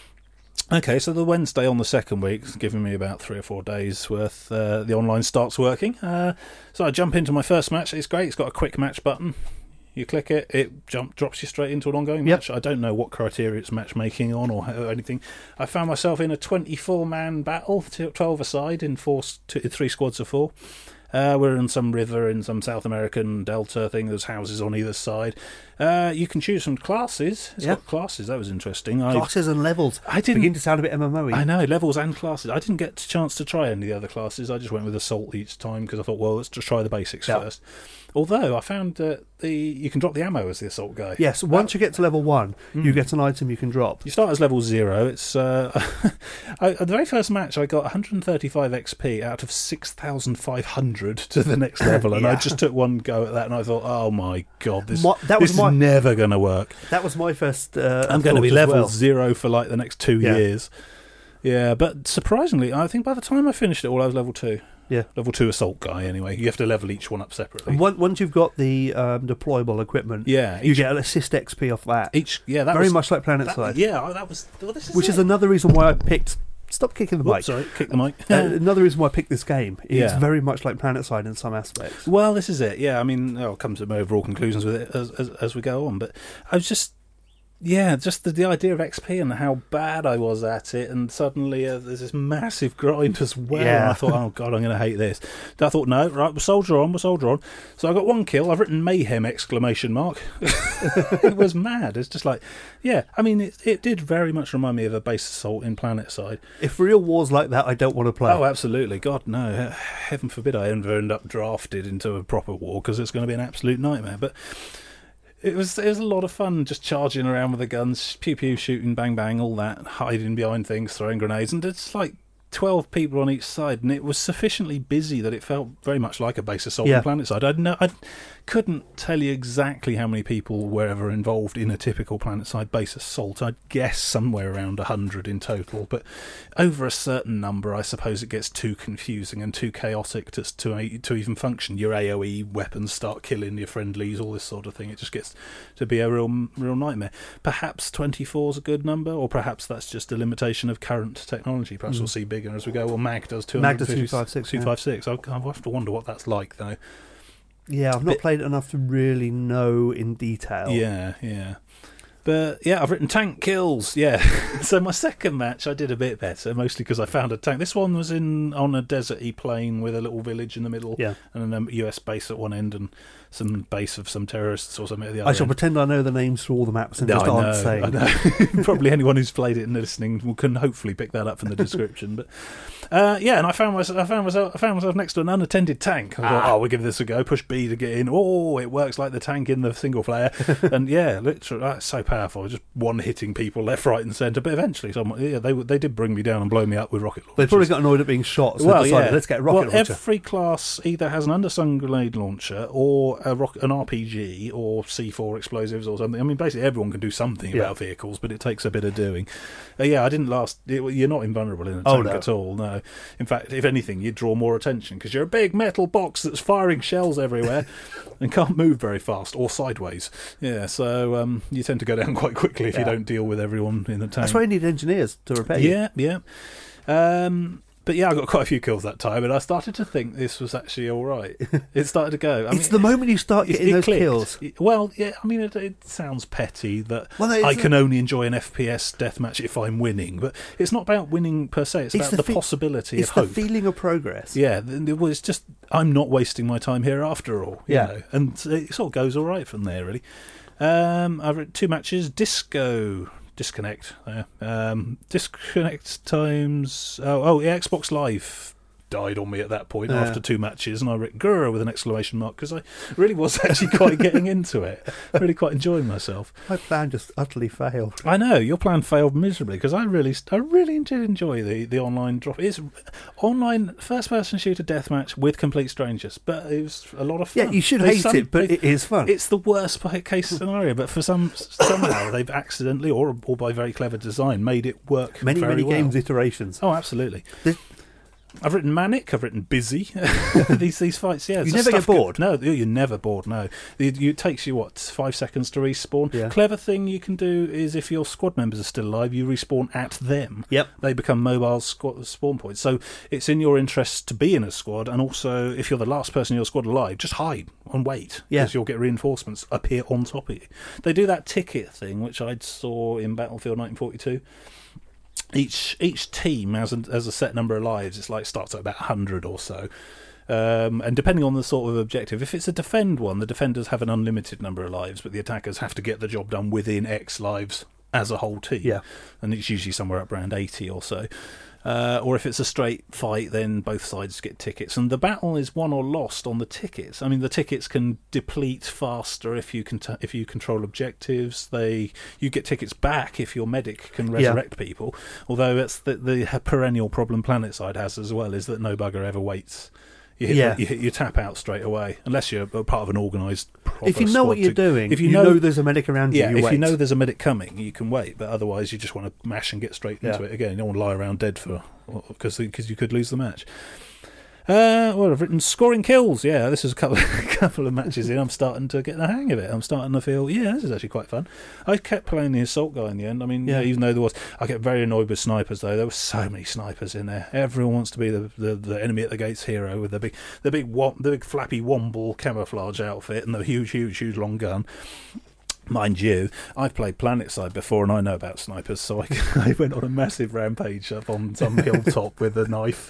yeah. Okay, so the Wednesday on the second week, it's giving me about three or four days worth, uh, the online starts working. Uh, so I jump into my first match. It's great. It's got a quick match button. You click it, it jump drops you straight into an ongoing Yep. match. I don't know what criteria it's matchmaking on or how- anything. I found myself in a twenty-four man battle, t- twelve aside, in four, s- two, three squads of four. Uh, we're in some river in some South American delta thing. There's houses on either side. Uh, you can choose from classes. It's Yep. got classes. That was interesting. I, Classes and levels. I didn't. Begin to sound a bit M M O-y. I know, levels and classes. I didn't get a chance to try any of the other classes. I just went with Assault each time because I thought, well, let's just try the basics Yep. first. Although I found that the you can drop the ammo as the Assault guy. Yes, once you get to level one, Mm. you get an item you can drop. You start as level zero. It's uh, I, at the very first match, I got one hundred thirty-five X P out of six thousand five hundred to the next level, and I Yeah. just took one go at that, and I thought, oh my god, this, My- that was this my- is never going to work. That was my first. Uh, I'm going to thought be as level well. zero for like the next two Yeah. years. Yeah, but surprisingly, I think by the time I finished it all, I was level two. Yeah. Level two assault guy, anyway. You have to level each one up separately. And one, once you've got the um, deployable equipment, Yeah, you each, get an assist X P off that. each yeah, that Very was, much like Planet that, Side. Yeah, oh, that was. Well, this is Which it. is another reason why I picked. Stop kicking the mic. Oops, sorry, kick the mic. Uh, another reason why I picked this game. It's Yeah. very much like Planet Side in some aspects. Well, this is it. Yeah, I mean, I'll come to my overall conclusions with it as, as as we go on. But I was just, Yeah, just the, the idea of X P and how bad I was at it, and suddenly uh, there's this massive grind as well. Yeah. And I thought, oh god, I'm going to hate this. I thought, no, right, we'll soldier on, we'll soldier on. So I got one kill. I've written mayhem exclamation mark. It was mad. It's just like, yeah. I mean, it, it did very much remind me of a base assault in PlanetSide. If real war's like that, I don't want to play. Oh, absolutely. God, no. Heaven forbid I ever end up drafted into a proper war, because it's going to be an absolute nightmare. But It was it was a lot of fun, just charging around with the guns, pew pew, shooting, bang bang, all that, hiding behind things, throwing grenades, and it's like twelve people on each side, and it was sufficiently busy that it felt very much like a base assault Yeah. on PlanetSide. I no, I couldn't tell you exactly how many people were ever involved in a typical PlanetSide base assault. I'd guess somewhere around a hundred in total, but over a certain number, I suppose it gets too confusing and too chaotic to to, to even function. Your A O E weapons start killing your friendlies, all this sort of thing. It just gets to be a real real nightmare. Perhaps twenty-four is a good number, or perhaps that's just a limitation of current technology. Perhaps Mm. we'll see bigger as we go. Well, Mag does two Mag does two fifty-six, two fifty-six. I'll, I'll have to wonder what that's like, though. Yeah, I've not Bit- played it enough to really know in detail. Yeah, yeah. But yeah, I've written tank kills. Yeah, so my second match I did a bit better, mostly because I found a tank. This one was in on a deserty plain with a little village in the middle, Yeah. and a U S base at one end, and some base of some terrorists or something at the other I shall end. pretend I know the names for all the maps and No, just I aren't know, saying. I know. Probably anyone who's played it and listening can hopefully pick that up from the description. But uh, yeah, and I found myself, I found myself, I found myself next to an unattended tank. I thought, Ah. oh, we'll give this a go. Push B to get in. Oh, it works like the tank in the single player. And yeah, literally, that's so powerful. Just one hitting people left, right, and centre. But eventually, someone, yeah, they they did bring me down and blow me up with rocket launchers. They probably got annoyed at being shot, so Well, they decided, yeah. let's get a rocket well, launcher. Every class either has an underslung grenade launcher or a rock, an R P G or C four explosives or something. I mean, basically everyone can do something Yeah. about vehicles, but it takes a bit of doing. Uh, yeah, I didn't last. It, you're not invulnerable in a Oh, tank no. at all. No, in fact, if anything, you draw more attention because you're a big metal box that's firing shells everywhere and can't move very fast or sideways. Yeah, so um, you tend to go down quite quickly if you Yeah. don't deal with everyone in the tank. That's why you need engineers to repair you. Yeah, yeah. Um, but yeah, I got quite a few kills that time, and I started to think this was actually all right. It started to go. I It's mean, the moment you start it- getting it those clicked. kills. It- Well, yeah, I mean, it, it sounds petty that Well, no, it's I a- can only enjoy an F P S deathmatch if I'm winning, but it's not about winning per se. It's, It's about the the, fe- possibility It's of the hope. feeling of progress. Yeah, th- it was just I'm not wasting my time here after all. you Yeah. know, and it sort of goes all right from there, really. Um, I've written two matches. Disco. Disconnect. Uh, um, disconnect times. Oh, oh, yeah, Xbox Live died on me at that point Yeah. after two matches, and I wrote Gura with an exclamation mark because I really was actually quite getting into it. Really quite enjoying myself. My plan just utterly failed. I know your plan failed miserably because I really, I really did enjoy the, the online drop. It's online first person shooter deathmatch with complete strangers, but it was a lot of fun. Yeah, you should They hate some- it, but they- it is fun. it's the worst case scenario, but for some somehow they've accidentally or or by very clever design made it work. many, very many well. games iterations. Oh, absolutely. This- I've written manic. I've written busy. these these fights, yeah. You it's never get stuff go- bored? No, you're never bored. No, it, it takes you what five seconds to respawn. Yeah. Clever thing you can do is if your squad members are still alive, you respawn at them. Yep. They become mobile squad spawn points. So it's in your interest to be in a squad, and also if you're the last person in your squad alive, just hide and wait Yeah. because you'll get reinforcements appear on top of you. They do that ticket thing, which I saw in Battlefield nineteen forty-two. Each each team has a, has a set number of lives. It's like starts at about one hundred or so. Um, and depending on the sort of objective, if it's a defend one, the defenders have an unlimited number of lives, but the attackers have to get the job done within X lives as a whole team. Yeah. And it's usually somewhere up around eighty or so. Uh, or if it's a straight fight, then both sides get tickets. And the battle is won or lost on the tickets. I mean, the tickets can deplete faster if you can if you control objectives. They you get tickets back if your medic can Yeah. resurrect people. Although that's the, the perennial problem PlanetSide has as well, is that no bugger ever waits. You, hit, Yeah. you, you tap out straight away, unless you're a part of an organised proper If you know what squad you're to- doing, if you, you know, know- there's a medic around you, yeah, you if wait. you know there's a medic coming, you can wait, but otherwise you just want to mash and get straight into Yeah. it again. You don't want to lie around dead for because because you could lose the match. Uh, well, I've written scoring kills. Yeah, this is a couple, a couple of matches in. I'm starting to get the hang of it. I'm starting to feel, yeah, this is actually quite fun. I kept playing the assault guy in the end. I mean, Yeah. yeah, even though there was, I get very annoyed with snipers though. There were so many snipers in there. Everyone wants to be the, the, the enemy at the gates hero with the big, the big, wom- the big flappy womble camouflage outfit and the huge, huge, huge long gun. Mind you, I've played PlanetSide before and I know about snipers, so I, I went on a massive rampage up on some hilltop with a knife.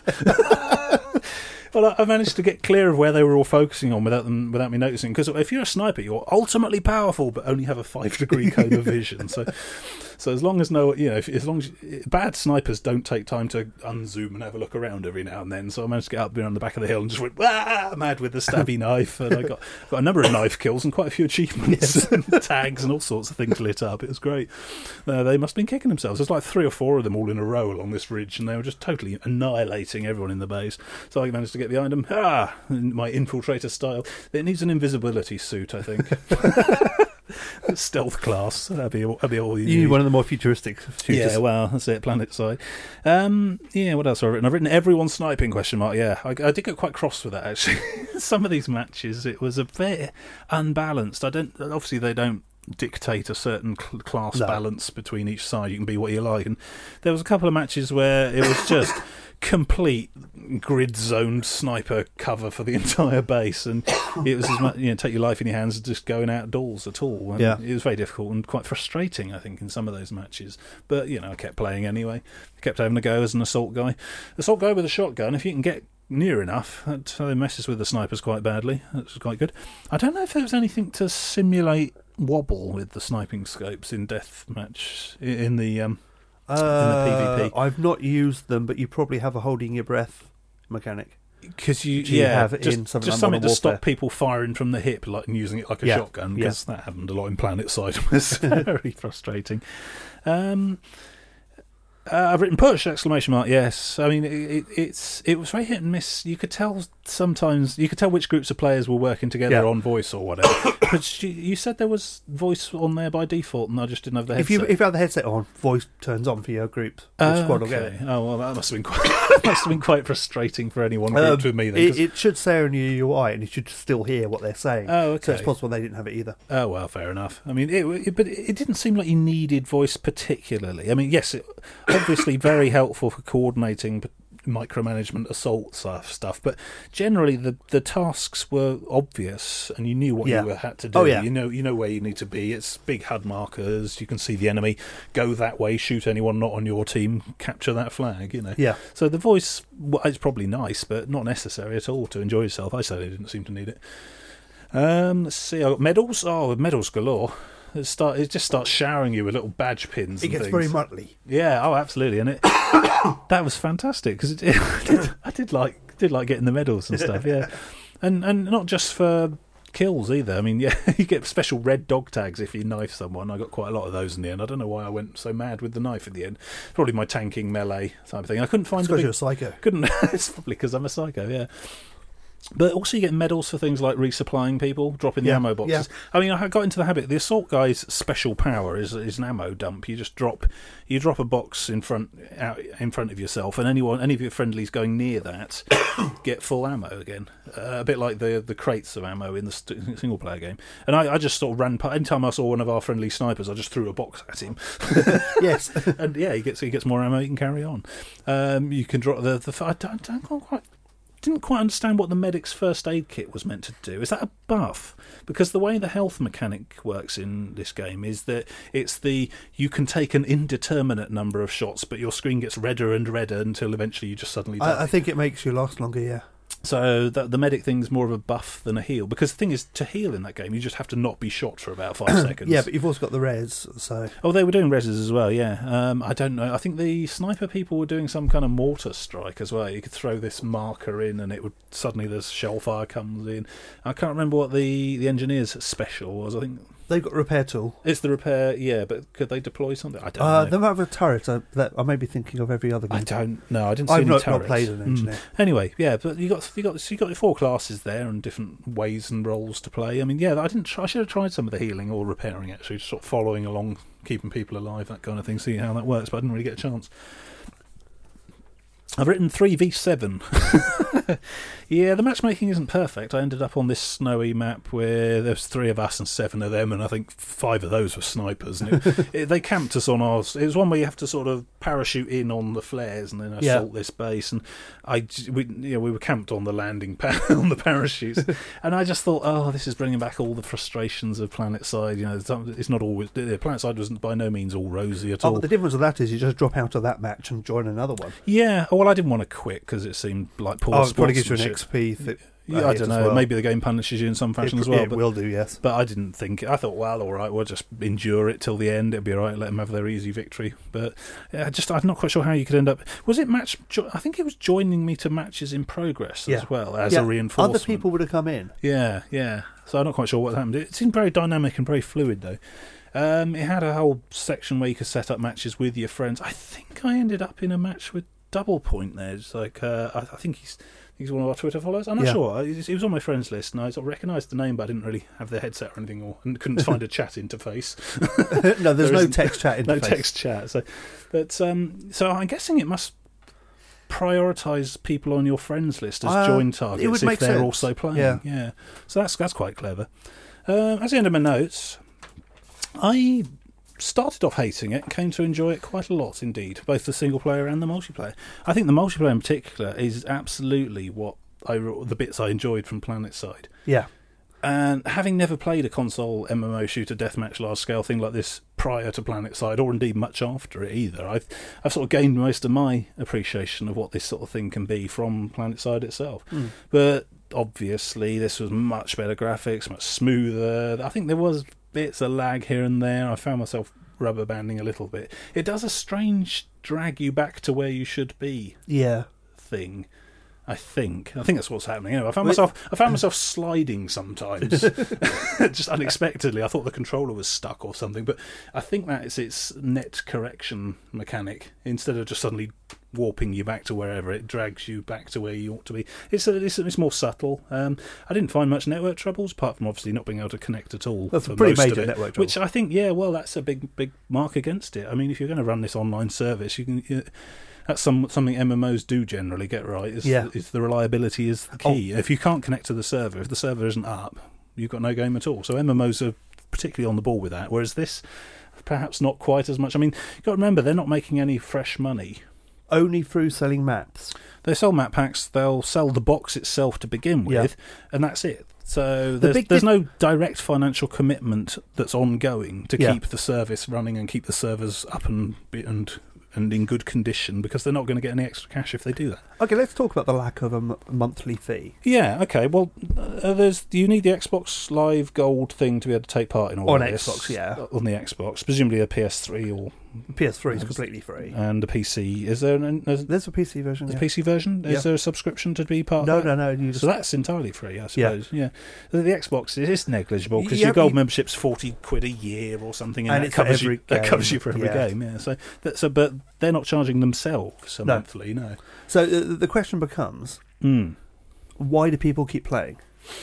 Well, I managed to get clear of where they were all focusing on without them, without me noticing. Because if you're a sniper, you're ultimately powerful, but only have a five degree cone of vision. So, so as long as no, you know, if, as long as bad snipers don't take time to unzoom and have a look around every now and then. So I managed to get up behind the back of the hill and just went ah, mad with the stabby knife, and I got got a number of knife kills and quite a few achievements, yes. and tags and all sorts of things lit up. It was great. Uh, they must have been kicking themselves. There's like three or four of them all in a row along this ridge, and they were just totally annihilating everyone in the base. So I managed to get behind them. Ah, my infiltrator style. It needs an invisibility suit, I think. Stealth class. That'd be, that'd be all you, you need. need one of the more futuristic shooters. Yeah, well, that's it. PlanetSide. Um, yeah, what else have I written? I've written everyone sniping question mark. Yeah, I, I did get quite cross with that actually. Some of these matches, it was a bit unbalanced. I don't. Obviously, they don't dictate a certain cl- class no. balance between each side. You can be what you like, and there was a couple of matches where it was just complete grid zoned sniper cover for the entire base, and it was as much, you know, take your life in your hands just going outdoors at all. And yeah. It was very difficult and quite frustrating, I think, in some of those matches. But you know, I kept playing anyway. I kept having a go as an assault guy. Assault guy with a shotgun. If you can get near enough, that uh, messes with the snipers quite badly. That's quite good. I don't know if there was anything to simulate wobble with the sniping scopes in deathmatch in the um uh, in the PvP. I've not used them, but you probably have a holding your breath mechanic. Because you, Do you yeah, have it just, in something just like something to Modern stop Warfare? people firing from the hip, like and using it like a Yeah, shotgun. Because yeah. that happened a lot in PlanetSide. It was very frustrating. Um, Uh, I've written push exclamation mark. Yes, I mean it, it, it's it was very hit and miss. You could tell sometimes you could tell which groups of players were working together Yeah. on voice or whatever. But you, you said there was voice on there by default, and I just didn't have the If headset. you if you have the headset on, voice turns on for your group. Your Oh, squad will get okay. it. Oh well, that must have been quite that must have been quite frustrating for anyone grouped Um, with me. Then, it, 'cause- it should say on your U I, and you should still hear what they're saying. oh, okay. So it's possible they didn't have it either. Oh well, fair enough. I mean, it, it, but it didn't seem like you needed voice particularly. I mean, yes, it, obviously very helpful for coordinating micromanagement assault stuff, stuff. But generally, the the tasks were obvious, and you knew what Yeah. you had to do. Oh, yeah. You know, you know where you need to be. It's big H U D markers. You can see the enemy. Go that way. Shoot anyone not on your team. Capture that flag. You know. Yeah. So the voice well, it's probably nice, but not necessary at all to enjoy yourself. I certainly didn't seem to need it. Um, let's see. I got medals. Oh, medals galore. It start. It just starts showering you with little badge pins. It and gets things. very muddly. Yeah. Oh, absolutely. And it that was fantastic because I did, I did like did like getting the medals and stuff. Yeah, and and not just for kills either. I mean, yeah, you get special red dog tags if you knife someone. I got quite a lot of those in the end. I don't know why I went so mad with the knife at the end. Probably my tanking melee type of thing. I couldn't find It's the because big, you're a psycho. couldn't. It's probably because I'm a psycho. Yeah. But also you get medals for things like resupplying people, dropping the Yeah, ammo boxes. yeah. I mean, I got into the habit. The assault guy's special power is is an ammo dump. You just drop, you drop a box in front out in front of yourself, and anyone, any of your friendlies going near that, get full ammo again. Uh, a bit like the the crates of ammo in the st- single player game. And I, I just sort of ran. Anytime I saw one of our friendly snipers, I just threw a box at him. Yes. And yeah, he gets he gets more ammo. He can carry on. Um, you can drop the the. I don't, I don't quite. Didn't quite understand what the medic's first aid kit was meant to do. Is that a buff? Because the way the health mechanic works in this game is that it's the you can take an indeterminate number of shots, but your screen gets redder and redder until eventually you just suddenly die. I, I think it makes you last longer, yeah. So that the medic thing's more of a buff than a heal. Because the thing is, to heal in that game, you just have to not be shot for about five seconds. Yeah, but you've also got the res, so... Oh, they were doing reses as well, yeah. Um, I don't know. I think the sniper people were doing some kind of mortar strike as well. You could throw this marker in and it would suddenly the shell fire comes in. I can't remember what the, the engineer's special was. I think They've got a repair tool. it's the repair, yeah, but could they deploy something? I don't Uh, know. they might have a turret uh, that I may be thinking of every other game. I don't know. I didn't see I've any not, turrets. not played an Mm. engineer. Anyway, yeah, but you got you got so you got your four classes there and different ways and roles to play. I mean, yeah, I didn't. Try, I should have tried some of the healing or repairing actually, just sort of following along, keeping people alive, that kind of thing, see how that works. But I didn't really get a chance. I've written three v seven. Yeah, the matchmaking isn't perfect. I ended up on this snowy map where there's three of us and seven of them, and I think five of those were snipers. And it, it, they camped us on ours. It was one where you have to sort of parachute in on the flares and then assault Yeah. this base. And I, we, you know, we were camped on the landing pad on the parachutes, and I just thought, oh, this is bringing back all the frustrations of PlanetSide. You know, it's not- it's not always PlanetSide wasn't by no means all rosy at Oh, all. but the difference with that is you just drop out of that match and join another one. Yeah, well, I didn't want to quit because it seemed like poor Oh, it probably gives you an sportsmanship. X P. Th- Yeah, uh, I hit don't as know. well. Maybe the game punishes you in some fashion it, as well. It but, will do, yes. but I didn't think. I thought, well, all right, we'll just endure it till the end. It'll be all right. Let them have their easy victory. But yeah, just I'm not quite sure how you could end up. Was it match? Jo- I think it was joining me to matches in progress Yeah. as well as Yeah, a reinforcement. Other people would have come in. Yeah, yeah. So I'm not quite sure what happened. It seemed very dynamic and very fluid, though. Um, it had a whole section where you could set up matches with your friends. I think I ended up in a match with Double Point there. It's like uh, I, I think he's he's one of our Twitter followers. I'm not Yeah. sure. He he was on my friends list, and I sort of recognised the name, but I didn't really have their headset or anything, or and couldn't find a chat interface. No, there's There no isn't- text chat interface. No text chat. So, but um, so I'm guessing it must prioritise people on your friends list as Uh, join it targets would if make they're sense. also playing. Yeah. yeah. So that's that's quite clever. Um, as the end of my notes, I started off hating it and came to enjoy it quite a lot indeed, both the single player and the multiplayer. I think the multiplayer in particular is absolutely what I the bits I enjoyed from PlanetSide. Yeah. And having never played a console M M O shooter deathmatch large scale thing like this prior to PlanetSide, or indeed much after it either, I've I've sort of gained most of my appreciation of what this sort of thing can be from PlanetSide itself. Mm. But obviously, this was much better graphics, much smoother. I think there was bits of lag here and there. I found myself rubber banding a little bit. It does a strange drag you back to where you should be Yeah. thing. I think. I think that's what's happening. Anyway, I found Wait. myself. I found myself sliding sometimes, just unexpectedly. I thought the controller was stuck or something, but I think that is its net correction mechanic. Instead of just suddenly warping you back to wherever, it drags you back to where you ought to be. It's a, it's, it's more subtle. Um, I didn't find much network troubles, apart from obviously not being able to connect at all. That's for a pretty most major of it, network trouble. which I think, yeah, well, that's a big, big mark against it. I mean, if you're going to run this online service, you can. You, That's some, something M M Os do generally get right. Is, Yeah. is the reliability is the key. If you can't connect to the server, if the server isn't up, you've got no game at all. So M M Os are particularly on the ball with that. Whereas this, perhaps not quite as much. I mean, you've got to remember they're not making any fresh money. Only through selling maps. They sell map packs. They'll sell the box itself to begin with, Yeah. and that's it. So there's, big there's dif- no direct financial commitment that's ongoing to Yeah. keep the service running and keep the servers up and and and in good condition, because they're not going to get any extra cash if they do that. Okay, let's talk about the lack of a m- monthly fee. Yeah, okay. Well, uh, there's you need the Xbox Live Gold thing to be able to take part in all On of this. Xbox, yeah. On the Xbox, presumably a P S three or P S three is Yes. completely free. and a P C. Is there an there's, There's a P C version. there's Yeah. a P C version? Is Yeah. there a subscription to be part No, of that? no, no. You just So that's entirely free, I Yeah. suppose. Yeah, the, the Xbox it is negligible because Yeah, your gold you- membership's forty quid a year or something, and, And that it's for covers every you. That game. covers you for every Yeah. game. Yeah. So, that, so, but they're not charging themselves so No. monthly. No. So uh, the question becomes, Mm. why do people keep playing?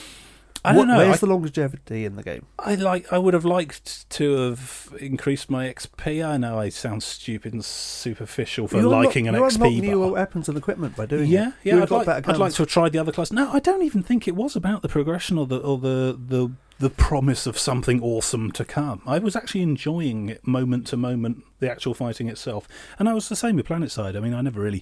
I don't What- know. Where's I, the longevity in the game? I like. I would have liked to have increased my X P. I know I sound stupid and superficial for You liking unlock, an you X unlock P new bar. weapons and equipment by doing Yeah, it. yeah. You I'd unlock like, better I'd like guns. to have tried the other class. No, I don't even think it was about the progression or the or the the the promise of something awesome to come. I was actually enjoying it moment to moment, the actual fighting itself, and I was the same with PlanetSide. I mean, I never really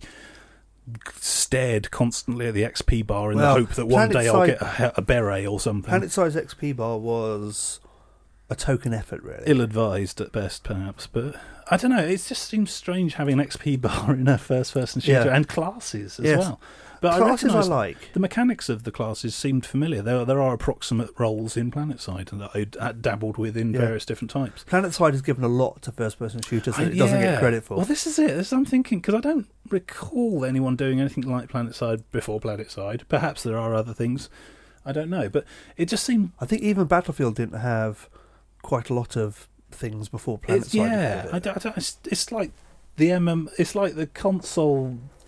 stared constantly at the X P bar in Well, the hope that one day I'll PlanetSide- get a, a beret or something. Planet Size X P bar was a token effort, really. Ill-advised at best, perhaps, but I don't know. It just seems strange having an X P bar in a first-person shooter Yeah. and classes as Yes. well. But Classes I I recognise like. the mechanics of the classes seemed familiar. There, there are approximate roles in PlanetSide that I d- dabbled with in Yeah. various different types. Planet Side has given a lot to first-person shooters that I- it doesn't yeah. get credit for. Well, this is it. This is- I'm thinking, because I don't recall anyone doing anything like PlanetSide before PlanetSide. Perhaps there are other things. I don't know. But it just seemed... I think even Battlefield didn't have quite a lot of things before Planet It's, Side. yeah, did I it. don't, I don't, it's, it's like the M M... It's like the console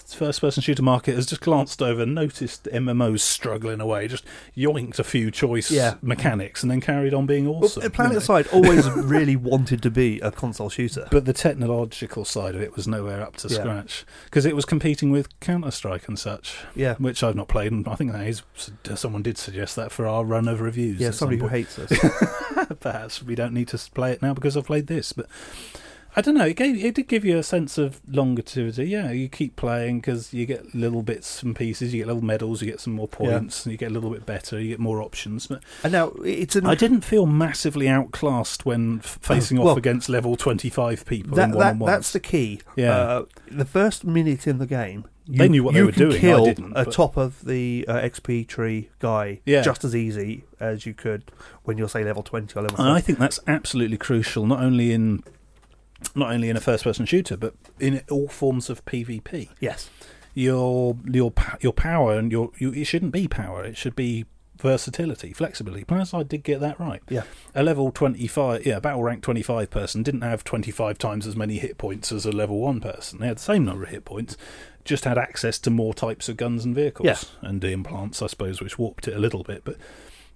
first-person shooter market has just glanced over, noticed M M Os struggling away, just yoinked a few choice Yeah. mechanics, and then carried on being awesome. Well, Planet you know. Side always really wanted to be a console shooter. But the technological side of it was nowhere up to Yeah. scratch, because it was competing with Counter-Strike and such, Yeah. which I've not played, and I think that is, someone did suggest that for our run of reviews. Yeah, at somebody some who point. hates us. Perhaps we don't need to play it now because I've played this, but I don't know. It gave it did give you a sense of longevity. Yeah, you keep playing because you get little bits and pieces. You get little medals. You get some more points. You get a little bit better. You get more options. But And now it's an I didn't feel massively outclassed when f- facing well, off against level twenty-five people that, in that one-on-ones. that's the key. Yeah. Uh, the first minute in the game, you, They knew what you they were can doing, I Kill didn't, a but- top of the uh, X P tree guy Yeah. just as easy as you could when you're say level twenty or level. And I thirty. think that's absolutely crucial, not only in not only in a first-person shooter, but in all forms of PvP. Yes. Your your pa- your power and your you, it shouldn't be power. It should be versatility, flexibility. PlanetSide did get that right. Yeah. A level twenty-five, yeah, battle rank twenty-five person didn't have twenty-five times as many hit points as a level one person. They had the same number of hit points, just had access to more types of guns and vehicles Yeah. and implants, I suppose, which warped it a little bit. But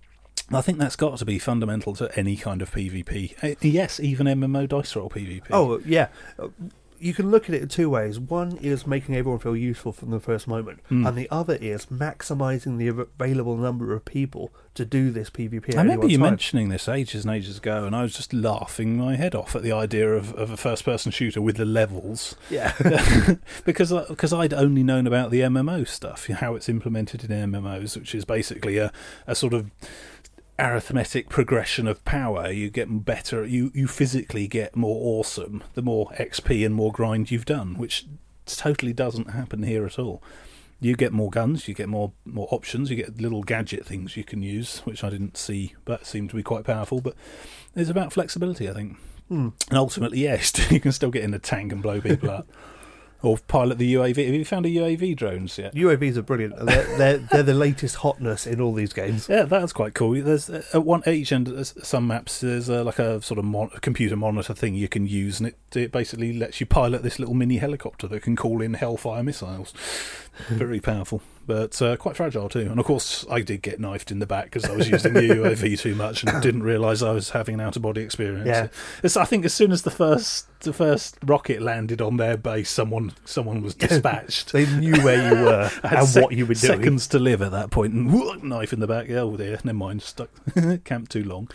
I think that's got to be fundamental to any kind of PvP. Uh, yes, even M M O dice roll PvP. Oh yeah. Uh, You can look at it in two ways. One is making everyone feel useful from the first moment, Mm. and the other is maximising the av- available number of people to do this PvP. At I any remember one you time. mentioning this ages and ages ago, and I was just laughing my head off at the idea of, of a first-person shooter with the levels, Yeah. because because I'd only known about the M M O stuff, how it's implemented in M M Os, which is basically a, a sort of arithmetic progression of power. You get better, you, you physically get more awesome the more X P and more grind you've done, which totally doesn't happen here at all. You get more guns, you get more more options, you get little gadget things you can use, which I didn't see, but seemed to be quite powerful. But it's about flexibility, I think. Hmm. And ultimately, yes, you can still get in a tank and blow people up. Or pilot the U A V. Have you found a U A V drones yet? U A Vs are brilliant. They're, they're, they're the latest hotness in all these games. Yeah, that's quite cool. There's uh, at one at each end of some maps. There's uh, like a sort of mon- computer monitor thing you can use, and it, it basically lets you pilot this little mini helicopter that can call in Hellfire missiles. Very powerful, but uh, quite fragile too. And of course, I did get knifed in the back because I was using the U A V too much and didn't realise I was having an out of body experience. Yeah. It's, I think as soon as the first the first rocket landed on their base, someone someone was dispatched. They knew where you were I had and sec- what you were doing. Seconds to live at that point, and whoop, knife in the back. Oh dear, never mind. Stuck. Camped too long.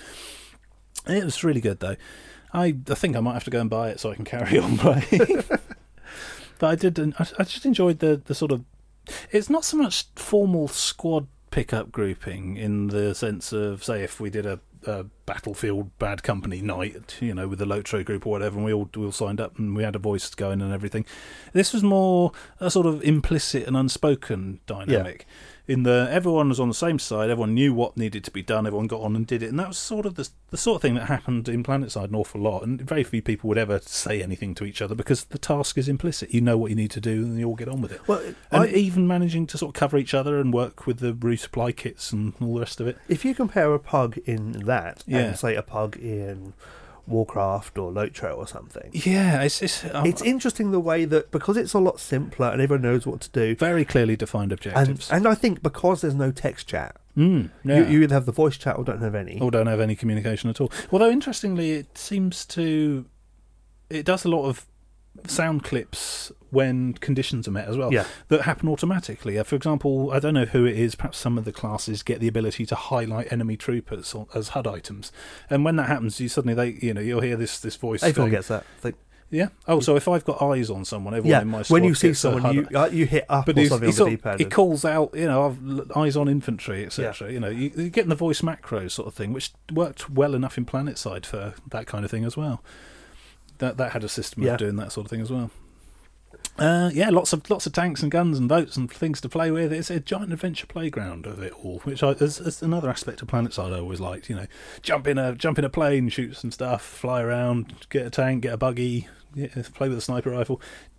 It was really good though. I I think I might have to go and buy it so I can carry on playing. But I did. I, I just enjoyed the the sort of. It's not so much formal squad pickup grouping in the sense of, say, if we did a, a Battlefield Bad Company night, you know, with the Lotro group or whatever, and we all we all signed up and we had a voice going and everything. This was more a sort of implicit and unspoken dynamic. In the everyone was on the same side, everyone knew what needed to be done, everyone got on and did it, and that was sort of the the sort of thing that happened in PlanetSide an awful lot. And very few people would ever say anything to each other because the task is implicit. You know what you need to do, and you all get on with it. Well, And I, even managing to sort of cover each other and work with the resupply kits and all the rest of it. if you compare a pug in that Yeah. and say a pug in Warcraft or Lotro or something, Yeah, it's it's, uh, it's interesting the way that because it's a lot simpler and everyone knows what to do. very clearly defined And, objectives. and I think because there's no text chat, mm, yeah. you, you either have the voice chat or don't have any. Or don't have any communication at all. Although, interestingly, it seems to... It does a lot of sound clips when conditions are met as well, Yeah. that happen automatically. Uh, for example, I don't know who it is, perhaps some of the classes get the ability to highlight enemy troopers or, as H U D items. And when that happens, you suddenly, they you know, you'll hear this, this voice Everyone saying, gets that. Like, yeah. Oh, so if I've got eyes on someone, everyone yeah, in my squad when you see gets a someone, H U D. you uh, you hit up But or he's, something he's on the sort of- D-pad. he and- calls out, you know, I've eyes on infantry, et cetera. You know, you, you're getting the voice macros sort of thing, which worked well enough in PlanetSide for that kind of thing as well. That that had a system Yeah. of doing that sort of thing as well. Uh, yeah, lots of lots of tanks and guns and boats and things to play with. It's a giant adventure playground of it all, which I, is, is another aspect of PlanetSide I always liked. You know, jump in a jump in a plane, shoot some stuff, fly around, get a tank, get a buggy, yeah, play with a sniper rifle.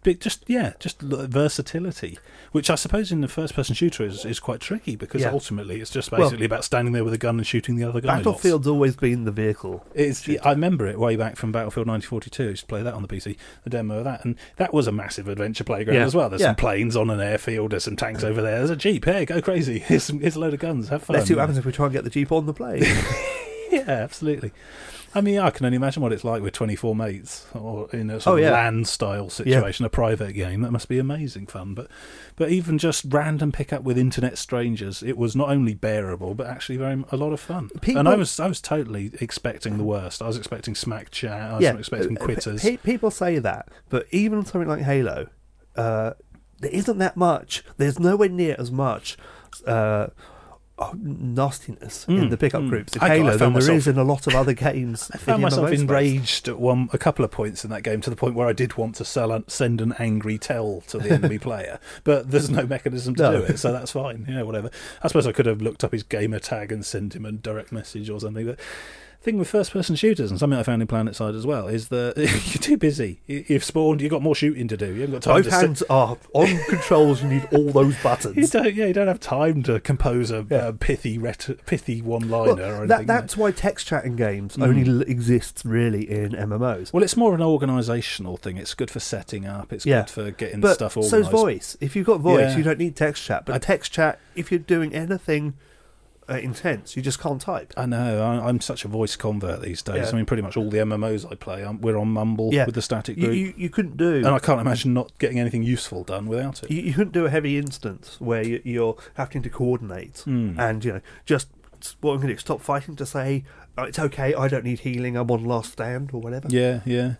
bit just yeah, just l- versatility, which I suppose in the first-person shooter is, is quite tricky because Yeah. ultimately it's just basically Well, about standing there with a gun and shooting the other guy. Battlefield's always been the vehicle. It's, I remember it way back from Battlefield nineteen forty-two. I used to play that on the P C, the demo of that, and that was a massive adventure playground Yeah. as well. There's Yeah. some planes on an airfield, there's some tanks over there, there's a jeep. Hey, go crazy! Here's, some, here's a load of guns. Have fun. Let's see what happens if we try and get the Jeep on the plane. Yeah, absolutely. I mean, I can only imagine what it's like with twenty-four mates, or in a Oh, sort of yeah. land-style situation, a private game. That must be amazing fun. But, but even just random pickup with internet strangers, it was not only bearable, but actually very a lot of fun. People- and I was, I was totally expecting the worst. I was expecting smack chat. I was yeah, expecting uh, quitters. pe- people say that, but even on something like Halo, uh, there isn't that much. There's nowhere near as much uh, oh, nastiness in Mm, the pickup mm. groups in I got- I Halo found than there myself- is in a lot of other games. I found in the myself M M O space. enraged at one, a couple of points in that game, to the point where I did want to sell, send an angry tell to the enemy player, but there's no mechanism to No. do it, so that's fine. Yeah, whatever. I suppose I could have looked up his gamer tag and sent him a direct message or something. But the thing with first-person shooters, and something I found in PlanetSide as well, is that you're too busy. You- You've spawned, you've got more shooting to do. You haven't got time Both to sit. hands are on controls. You need all those You buttons. don't, yeah, you don't have time to compose a, Yeah. a pithy, ret- pithy one-liner Well, or anything. that, that's why text chat in games Mm. only l- exists really in M M Os. Well, it's more an organisational thing. It's good for setting up. It's Yeah. good for getting But stuff so's organised. voice. If you've got voice, Yeah. you don't need text chat. But I- text chat, if you're doing anything uh, intense, you just can't type. I know. I, I'm such a voice convert these days. Yeah. I mean, pretty much all the M M Os I play, um, we're on Mumble Yeah. with the static You, group, you, you couldn't do. and I can't imagine not getting anything useful done without it. You, you couldn't do a heavy instance where you, you're having to coordinate Mm. and you know just what I'm going to do. Stop fighting to say oh, it's okay. I don't need healing. I'm on last stand or whatever. Yeah, yeah.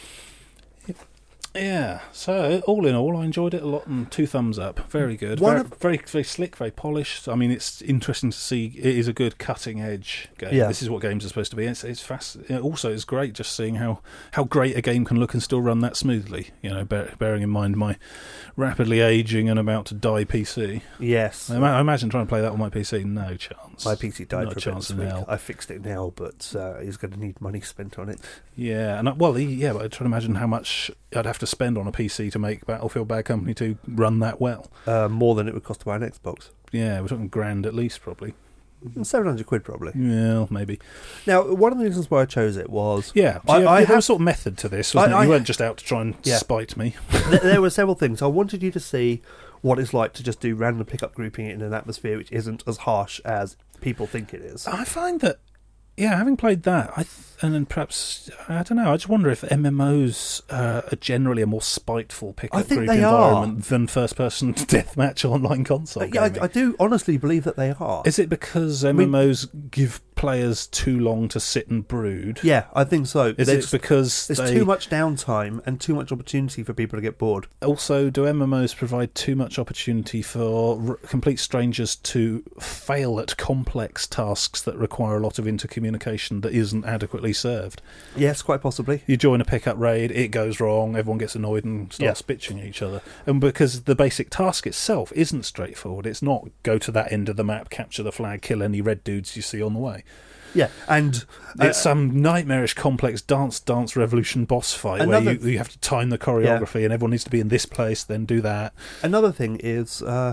Yeah, so all in all, I enjoyed it a lot, and two thumbs up. Very good. One Very, of- very, very slick, very polished. I mean, it's interesting to see. It is a good cutting edge game. Yeah. This is what games are supposed to be. It's, it's fast. Also, it's great just seeing how, how great a game can look and still run that smoothly. You know, bear, bearing in mind my rapidly aging and about to die P C. Yes. I, ima- I imagine trying to play that on my P C. No chance. My P C died Not for a a bit chance this in week. hell. I fixed it now, but uh, he's going to need money spent on it. Yeah, and I, well, yeah, but I try to imagine how much I'd have to spend on a P C to make Battlefield Bad Company two run that well. Uh, more than it would cost to buy an Xbox. Yeah, we're talking grand at least, probably. seven hundred quid probably. Yeah, maybe. Now, one of the reasons why I chose it was Yeah, I- I, I there have- was sort of method to this, wasn't I- it? You I- weren't just out to try and Yeah. spite me. th- there were several things. I wanted you to see what it's like to just do random pickup grouping in an atmosphere which isn't as harsh as people think it is. I find that, yeah, having played that, I th- and then perhaps, I don't know, I just wonder if M M Os uh, are generally a more spiteful pickup I think group they are. environment than first-person deathmatch online console Uh, yeah, gaming. I, I do honestly believe that they are. Is it because mean- M M Os give players too long to sit and brood? Yeah, I think so. Is there's it because there's they, too much downtime and too much opportunity for people to get bored. also do M M Os provide too much opportunity for r- complete strangers to fail at complex tasks that require a lot of intercommunication that isn't adequately served? Yes, quite possibly. You join a pickup raid, it goes wrong, everyone gets annoyed and starts bitching at each other. And because the basic task itself isn't straightforward, it's not go to that end of the map, capture the flag, kill any red dudes you see on the way. Yeah, and uh, It's some nightmarish, complex Dance Dance Revolution boss fight where Another- you, you have to time the choreography and everyone needs to be in this place, then do that. another thing is uh,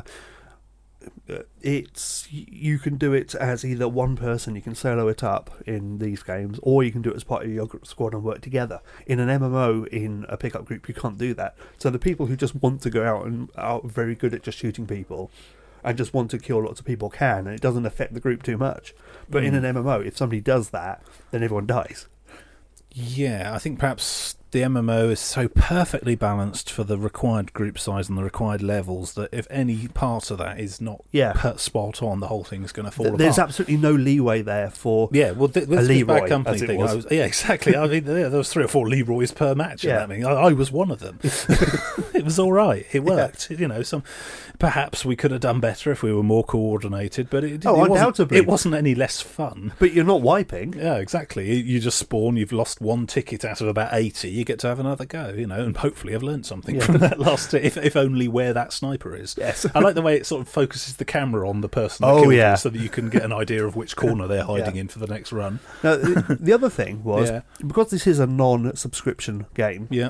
it's you can do it as either one person, you can solo it up in these games, or you can do it as part of your squad and work together. In an M M O, in a pickup group, you can't do that. So the people who just want to go out and are very good at just shooting people and just want to kill lots of people can, and it doesn't affect the group too much. But in Mm. an M M O, if somebody does that, then everyone dies. Yeah, I think perhaps the M M O is so perfectly balanced for the required group size and the required levels that if any part of that is not Yeah. per- spot on, the whole thing is going to fall Th- There's apart. absolutely no leeway there for... Yeah, well, th- this, this Leroy, Bad Company as it thing, was. I was, yeah, exactly. I mean, yeah, there was three or four Leroys per match. Yeah. Yeah. I mean, I, I was one of them. It was all right. It worked. You know, some perhaps we could have done better if we were more coordinated, but it, Oh, it wasn't. undoubtedly. It wasn't any less fun. But you're not wiping. Yeah, exactly. You- You just spawn. You've lost one ticket out of about eighty. You get to have another go. You know, and hopefully, I've learned something Yeah. from that last. If if only where that sniper is. Yes. I like the way it sort of focuses the camera on the person that Oh, killed yeah. you, so that you can get an idea of which corner they're hiding Yeah. in for the next run. Now, the, the other thing was, Yeah. because this is a non-subscription game, Yeah.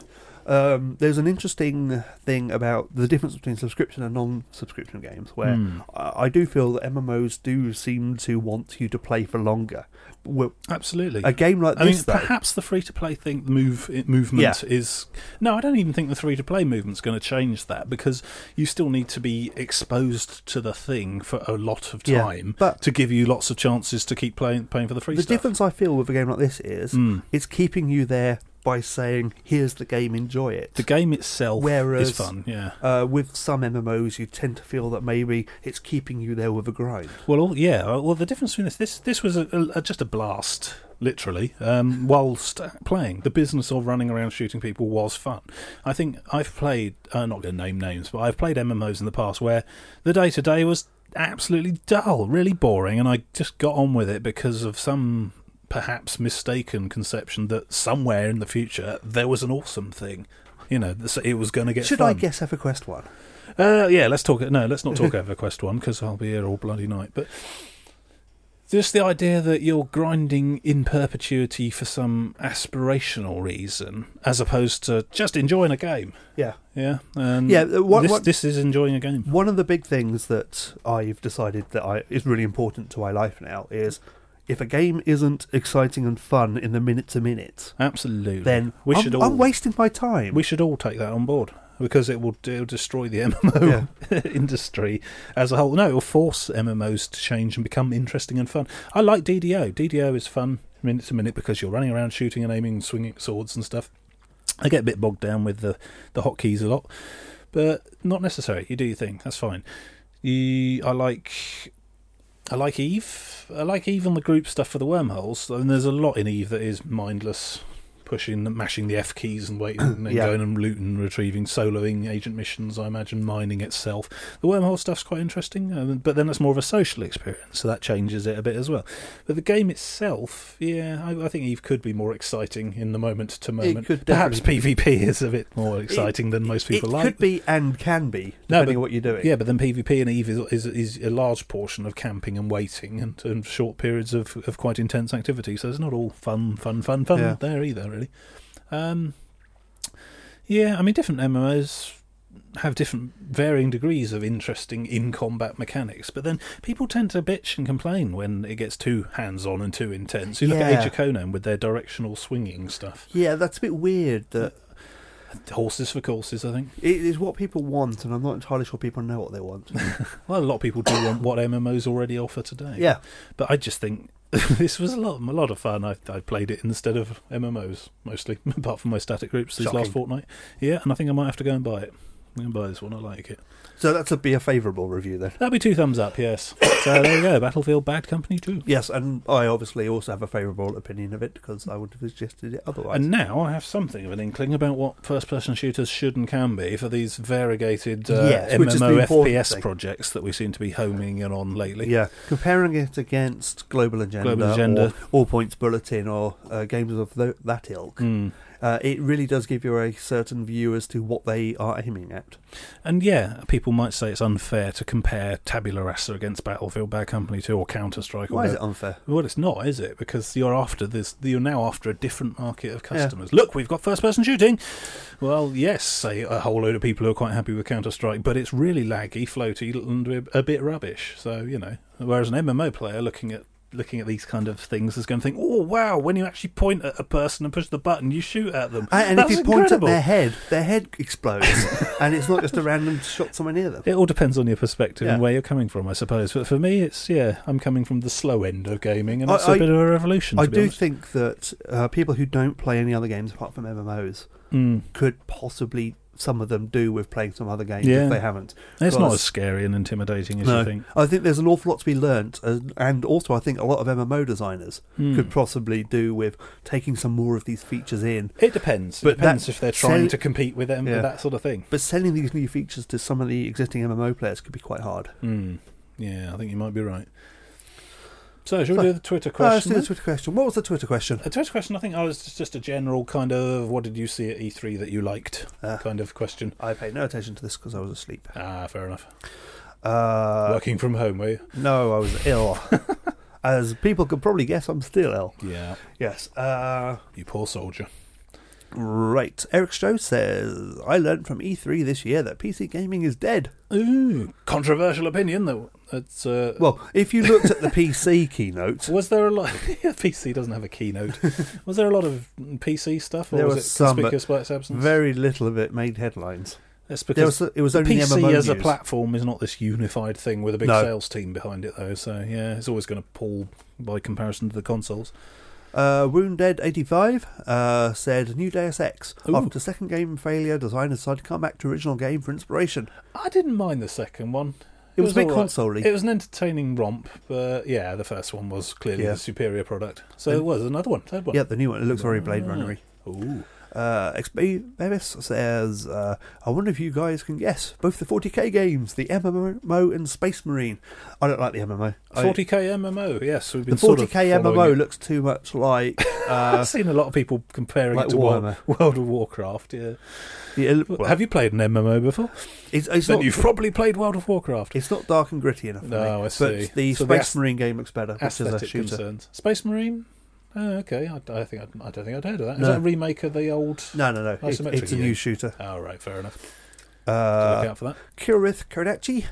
Um, there's an interesting thing about the difference between subscription and non-subscription games, where Mm. I, I do feel that M M Os do seem to want you to play for longer. Well, Absolutely. a game like I this, mean, though, perhaps the free-to-play thing, the move it- movement is... No, I don't even think the free-to-play movement's going to change that, because you still need to be exposed to the thing for a lot of Yeah, time but- to give you lots of chances to keep playing, paying for the free the stuff. difference I feel with a game like this is Mm. it's keeping you there by saying, here's the game, enjoy it. The game itself Whereas, is fun, yeah. Uh, with some M M Os, you tend to feel that maybe it's keeping you there with a grind. Well, all, yeah. Well, the difference between this, this, this was a, a, just a blast, literally, um, whilst playing. The business of running around shooting people was fun. I think I've played, uh, not going to name names, but I've played M M Os in the past where the day-to-day was absolutely dull, really boring, and I just got on with it because of some perhaps mistaken conception that somewhere in the future there was an awesome thing. You know, it was going to get Should fun. I guess EverQuest one? Uh, yeah, let's talk. No, let's not talk EverQuest one because I'll be here all bloody night. But just the idea that you're grinding in perpetuity for some aspirational reason, as opposed to just enjoying a game. Yeah. Yeah, and Yeah, uh, what- this, what- this is enjoying a game. One of the big things that I've decided that I, is really important to my life now is if a game isn't exciting and fun in the minute to minute, Absolutely. then we I'm, should all I'm wasting my time. we should all take that on board. Because it will, it'll destroy the M M O Yeah. industry as a whole. No, it will force M M Os to change and become interesting and fun. I like D D O. D D O is fun minute to minute because you're running around shooting and aiming, swinging swords and stuff. I get a bit bogged down with the, the hotkeys a lot, but not necessary. You do your thing. That's fine. You, I like... I like Eve. I like Eve on the group stuff for the wormholes. I mean, there's a lot in Eve that is mindless, pushing, mashing the F keys and waiting, and then Yeah. going and looting, retrieving, soloing agent missions. I imagine mining itself. The wormhole stuff's quite interesting, uh, but then it's more of a social experience, so that changes it a bit as well. But the game itself, yeah, I, I think Eve could be more exciting in the moment to moment. could Perhaps definitely PvP is a bit more exciting than most people it like. could be and can be, No, depending but- on what you're doing. Yeah, but then PvP in Eve is, is is a large portion of camping and waiting and, and short periods of, of quite intense activity. So it's not all fun, fun, fun, fun Yeah. there either, really. Um, yeah, I mean, different M M Os have different varying degrees of interesting in-combat mechanics, but then people tend to bitch and complain when it gets too hands-on and too intense. You look Yeah. at Age of Conan with their directional swinging stuff. Yeah, that's a bit weird. That Horses for courses, I think. it is what people want, and I'm not entirely sure people know what they want. Well, a lot of people do want what M M Os already offer today. Yeah, But I just think this was a lot, a lot of fun. I, I played it instead of M M Os, mostly, apart from my static groups this Shocking. last fortnight. Yeah, and I think I might have to go and buy it. I'm going to buy this one, I like it. so that's a be a favourable review then. That'd be two thumbs up, yes. So there you go, Battlefield Bad Company two. Yes, and I obviously also have a favourable opinion of it because I would have suggested it otherwise. And now I have something of an inkling about what first-person shooters should and can be for these variegated uh, Yes, which is the M M O important F P S thing. projects that we seem to be homing in on lately. yeah, comparing it against Global Agenda, Global Agenda. or All Points Bulletin or uh, games of tho- that ilk, Mm. uh, it really does give you a certain view as to what they are aiming at. And yeah, people might say it's unfair to compare Tabula Rasa against Battlefield Bad Company two or Counter-Strike. Or Why is it whatever. unfair? Well, it's not, is it? Because you're after this. You're now after a different market of customers. Look, we've got first-person shooting. Well, yes, say a whole load of people who are quite happy with Counter-Strike, but it's really laggy, floaty, and a bit rubbish. So you know, whereas an M M O player looking at looking at these kind of things is going to think, oh wow, when you actually point at a person and push the button, you shoot at them. And, and That's if you point incredible. at their head, their head explodes, and it's not just a random shot somewhere near them. It all depends on your perspective Yeah. and where you're coming from, I suppose. But for me, it's, yeah, I'm coming from the slow end of gaming, and I- it's a I- bit of a revolution, to I be do honest. think that uh, people who don't play any other games apart from M M Os Mm. could possibly, some of them do with playing some other games Yeah. if they haven't. It's not Because- as scary and intimidating as No. you think. I think there's an awful lot to be learnt, uh, and also I think a lot of M M O designers Mm. could possibly do with taking some more of these features in. It depends. It But depends that- if they're trying sell- to compete with them, Yeah. that sort of thing. But selling these new features to some of the existing M M O players could be quite hard. Mm. Yeah, I think you might be right. So, shall we So- do the Twitter Uh, let's question? do the then? Twitter question. What was the Twitter question? A Twitter question, I think I was just, just a general kind of, what did you see at E three that you liked Uh, kind of question. I paid no attention to this because I was asleep. Ah, fair enough. Uh, Working from home, were you? no, I was ill. As people could probably guess, I'm still ill. Yeah, Yes. Uh, you poor soldier. Right. Eric Stowe says, I learned from E three this year that P C gaming is dead. Ooh, controversial opinion, though. It's, uh, Well, if you looked at the P C keynote, was there a lot... P C doesn't have a keynote. Was there a lot of P C stuff, or there was was it some, but conspicuous by its absence? very little of it made headlines. That's There because was, it was the only P C M M O as a news. platform is not this unified thing with a big No. sales team behind it, though. So, yeah, it's always going to pull by comparison to the consoles. Uh, Wounded eighty-five uh, said, new Deus Ex. Ooh. After second game failure, designers decided to come back to original game for inspiration. I didn't mind the second one. It, was, a bit all right. console-y. It was an entertaining romp, but yeah, the first one was clearly Yeah. the superior product. So And- there was another one, third one. Yeah, the new one. It looks very Blade Ah. Runner-y. Ooh. Uh, X B Bevis says, uh, I wonder if you guys can guess both the forty K games, the M M O and Space Marine. I don't like the M M O. I- forty K M M O, yes. We've been the forty K sort of M M O following it. looks too much like... I've Uh, seen a lot of people comparing like it to World, Warhammer. World of Warcraft, yeah. yeah, it- well, Have you played an M M O before? it's, it's, Then not, you've probably played World of Warcraft. it's not dark and gritty enough for me. No, I see. But the So the Space ath- Marine game looks better, which is a Aesthetic shooter. concerns. Space Marine? Oh, okay. I, I think I, I don't think I'd heard of that. Is No. that a remake of the old... No, no, no. It, Isometric it's a game. new shooter. Oh, right, fair enough. To look Uh, out for that. Kirith Kodachi.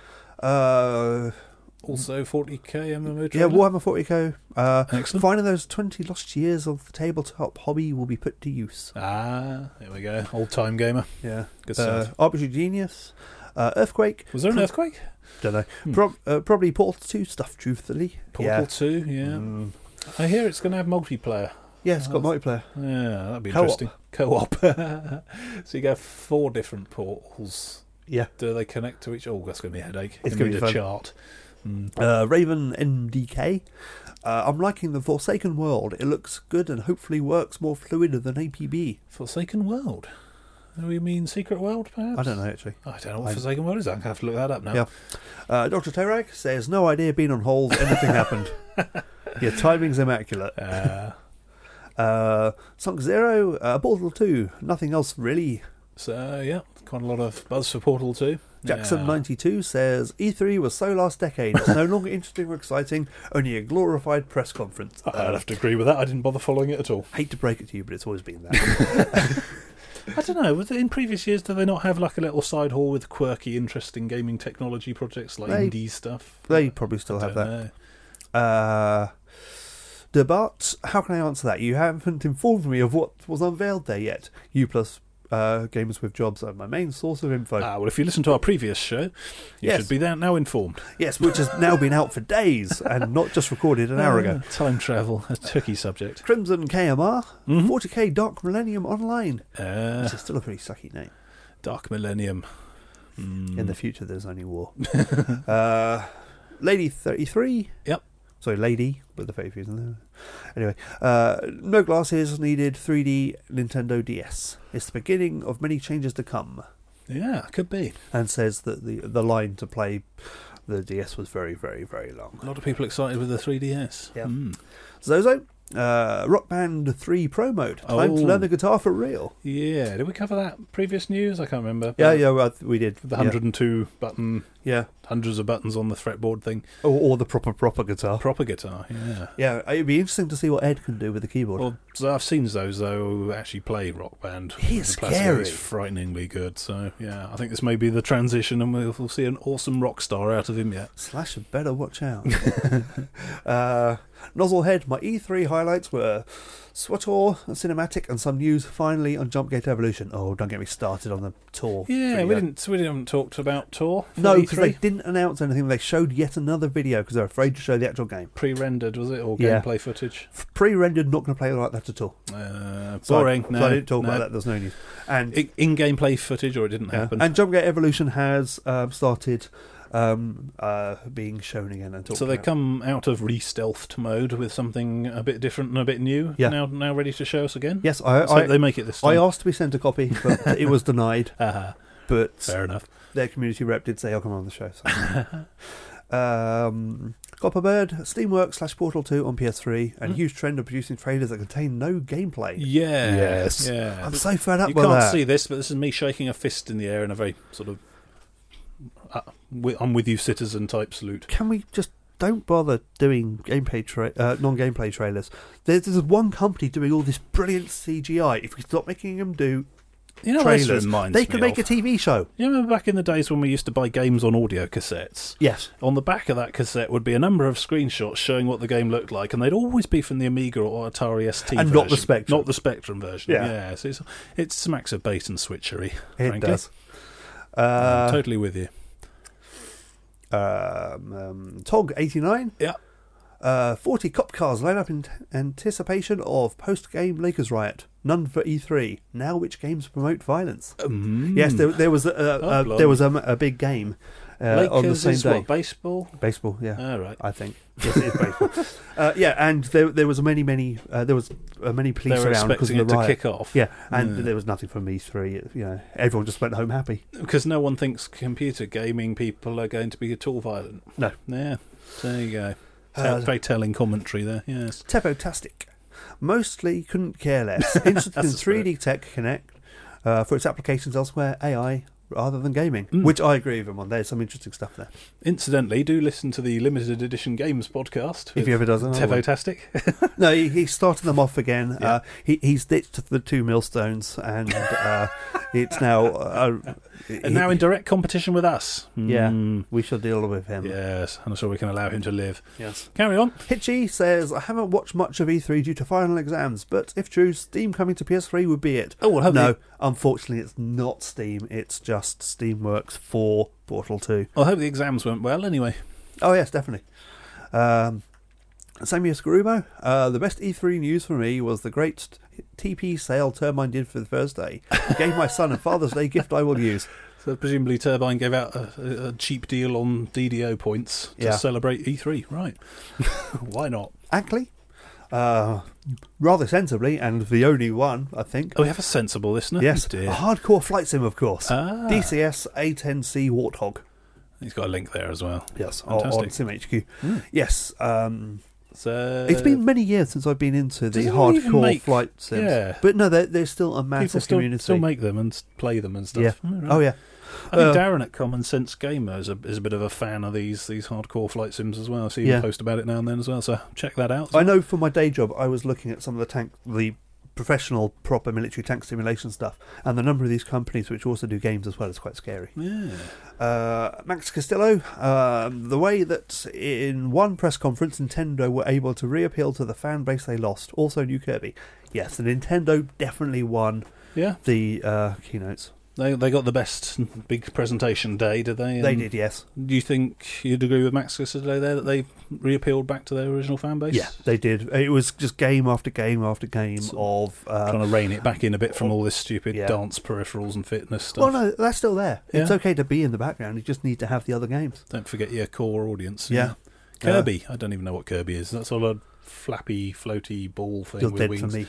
Uh, Also forty K M M O yeah, trailer? Warhammer forty K. Uh, Excellent. Finding those twenty lost years of the tabletop hobby will be put to use. Ah, there we go. Old time gamer. Yeah. Good Uh, stuff. R P G Genius. Uh, Earthquake. Was there an Pro- earthquake? Don't know. Hmm. Prob- uh, probably Portal two stuff, truthfully. Portal yeah. two, yeah. Mm. I hear it's going to have multiplayer. Yeah, it's got Oh, multiplayer. Yeah, that'd be Co-op. interesting. Co-op. So you go four different portals. Yeah. Do they connect to each? Oh, that's going to be a headache. It's You gonna need be a fun. chart. Mm. Uh, Raven M D K. Uh, I'm liking the Forsaken World. It looks good and hopefully works more fluid than A P B. Forsaken World. Do we mean Secret World, perhaps? I don't know, actually. I don't know what I- Forsaken World is. I'm going to have to look that up now. Yeah. Uh, Doctor Terag says, no idea being on hold, anything happened. Yeah, timing's immaculate. Uh, Uh, Sunk Zero, uh, Portal two, nothing else really. so, yeah, quite a lot of buzz for Portal two. Jackson Yeah. ninety-two says, E three was so last decade, it's no longer interesting or exciting, only a glorified press conference. I'd Uh, have to agree with that. I didn't bother following it at all. hate to break it to you, but it's always been that. I don't know. Was it in previous years, do they not have like a little side hall with quirky, interesting gaming technology projects like They- indie stuff? They probably still I have don't that. know. Uh, Debart, how can I answer that? You haven't informed me of what was unveiled there yet. You plus uh, Gamers with Jobs are my main source of info. Ah, well, if you listen to our previous show, you Yes. should be there now informed. Yes, which has now been out for days and not just recorded an hour ago. Uh, time travel, a tricky subject. Crimson K M R, Mhm. forty K Dark Millennium Online. Uh, Which is still a pretty sucky name. Dark Millennium. Mm. In the future, there's only war. uh, Lady thirty-three. Yep. Sorry, Lady, with the thirty-three in there. Anyway, uh, no glasses needed, three D Nintendo D S. It's the beginning of many changes to come. Yeah, could be. And says that the the line to play the D S was very, very, very long. A lot of people excited with the three D S. Yeah. Mm. Zozo, uh, Rock Band three Pro Mode. Time to Oh. learn the guitar for real. Yeah, did we cover that previous news? I can't remember. Yeah, but yeah, well, we did. The yeah. one hundred two button, Yeah. hundreds of buttons on the fretboard thing. Or, or the proper, proper guitar. Proper guitar, yeah. Yeah, it'd be interesting to see what Ed can do with the keyboard. Well, so I've seen Zozo who actually play Rock Band. He is The plastic scary. is frighteningly good. So, yeah, I think this may be the transition and we'll, we'll see an awesome rock star out of him yet. Slash had better watch out. uh, Nozzlehead, my E three highlights were SWTOR, a cinematic, and some news finally on Jumpgate Evolution. Oh, don't get me started on the tour. Yeah, video. we didn't. We didn't talked about Tor. for No, E because three. they didn't announce anything. They showed yet another video because they're afraid to show the actual game. Pre-rendered, was it, or Yeah. gameplay footage? F- Pre-rendered, not going to play like that at all. Uh, So I- boring. So no, I didn't talk no. about that. There's no news. And I- In-game play footage, or it didn't yeah. happen. and Jumpgate Evolution has um, started um, uh, being shown again and talked So they about. come out of re-stealthed mode with something a bit different and a bit new. Yeah. Now, now ready to show us again. Yes, I So I, they make it this I time. asked to be sent a copy, but it was denied. Ah, But fair enough. their community rep did say, I'll come on the show. So. um, Copperbird, Steamworks slash Portal two on P S three, and Mm. huge trend of producing trailers that contain no gameplay. Yeah. Yes. Yeah. I'm so fed up You with can't that. see this, but this is me shaking a fist in the air in a very sort of uh, wi- I'm with you, citizen type salute. Can we just don't bother doing gameplay tra- uh, non-gameplay trailers. There's, there's one company doing all this brilliant C G I. If we stop making them do You know, trailers, this reminds they me could make of- a T V show. You remember back in the days when we used to buy games on audio cassettes? Yes. On the back of that cassette would be a number of screenshots showing what the game looked like, and they'd always be from the Amiga or Atari S T And version. not the Spectrum. Not the Spectrum version, Yeah. yeah. So it's, it smacks of bait and switchery, It frankly. does. I'm Uh, totally with you. um, um, Tog eighty-nine. Yeah. Uh, forty cop cars line up in t- anticipation of post-game Lakers riot. None for E three. Now which games promote violence? Mm. Yes, there, there was a, Oh, uh, blimey. there was a, a big game uh, Lakers on the same is day. what, baseball? Baseball, yeah. Oh, right. I think yes, it is baseball. uh, yeah, and there there was many many uh, there was uh, many police They were around because of expecting the it to riot. kick off. Yeah, and Yeah. there was nothing from E three. You know, everyone just went home happy. Because no one thinks computer gaming people are going to be at all violent. No. Yeah, there you go. Te- Uh, very telling commentary there, yes. Tepotastic. Mostly couldn't care less. Interested in That's the three D Tech Connect uh, for its applications elsewhere, A I rather than gaming, Mm. which I agree with him on. There's some interesting stuff there. Incidentally, do listen to the Limited Edition Games podcast. If he ever does another one. Tevotastic. No, he, he's starting them off again. Yeah. Uh, he, he's ditched the two millstones, and uh, it's now. Uh, And now in direct competition with us. Yeah. Mm, we shall deal with him. yes, I'm sure we can allow him to live. Yes. Carry on. Hitchy says, I haven't watched much of E three due to final exams, but if true, Steam coming to P S three would be it. Oh, well, have No, the, unfortunately, it's not Steam. It's just Steamworks for Portal two. I hope the exams went well anyway. Oh, yes, definitely. Um, Sammy Escarumo, uh, the best E three news for me was the great T P sale Turbine did for the first day. Gave my son a Father's Day gift I will use. So presumably Turbine gave out a, a cheap deal on D D O points to Yeah. celebrate E three. Right. Why not? Actually, uh, rather sensibly, and the only one, I think. Oh, we have a sensible listener. Yes, Oh, a dear. hardcore flight sim, of course. Ah. D C S A ten C Warthog. He's got a link there as well. Yes, on, Fantastic. on SimHQ. Mm. Yes, um, So it's been many years since I've been into the does anyone even hardcore make- flight sims. yeah. But no, there, there's still a people massive still, community. still make them and s- play them and stuff. Yeah. Oh, right. Oh, yeah. I think Uh, Darren at Common Sense Gamer is a, is a bit of a fan of these these hardcore flight sims as well. I see him Yeah. post about it now and then as well. So check that out. I know for my day job, I was looking at some of the tank, the professional, proper military tank simulation stuff, and the number of these companies which also do games as well is quite scary. Yeah. Uh, Max Castillo, um, the way that in one press conference Nintendo were able to reappeal to the fan base they lost. Also, new Kirby. Yes, the Nintendo definitely won Yeah. the uh, keynotes. They they got the best big presentation day, did they? They And did, yes. Do you think you'd agree with Max today there that they reappealed back to their original fan base? Yeah, they did. It was just game after game after game So- of. Uh, Trying to rein it back in a bit from all this stupid Yeah. dance peripherals and fitness stuff. well, no, that's still there. It's Yeah. okay to be in the background. You just need to have the other games. Don't forget your core audience. Yeah. Kirby. I don't even know what Kirby is. That's all a flappy, floaty ball thing You're with dead wings. for me.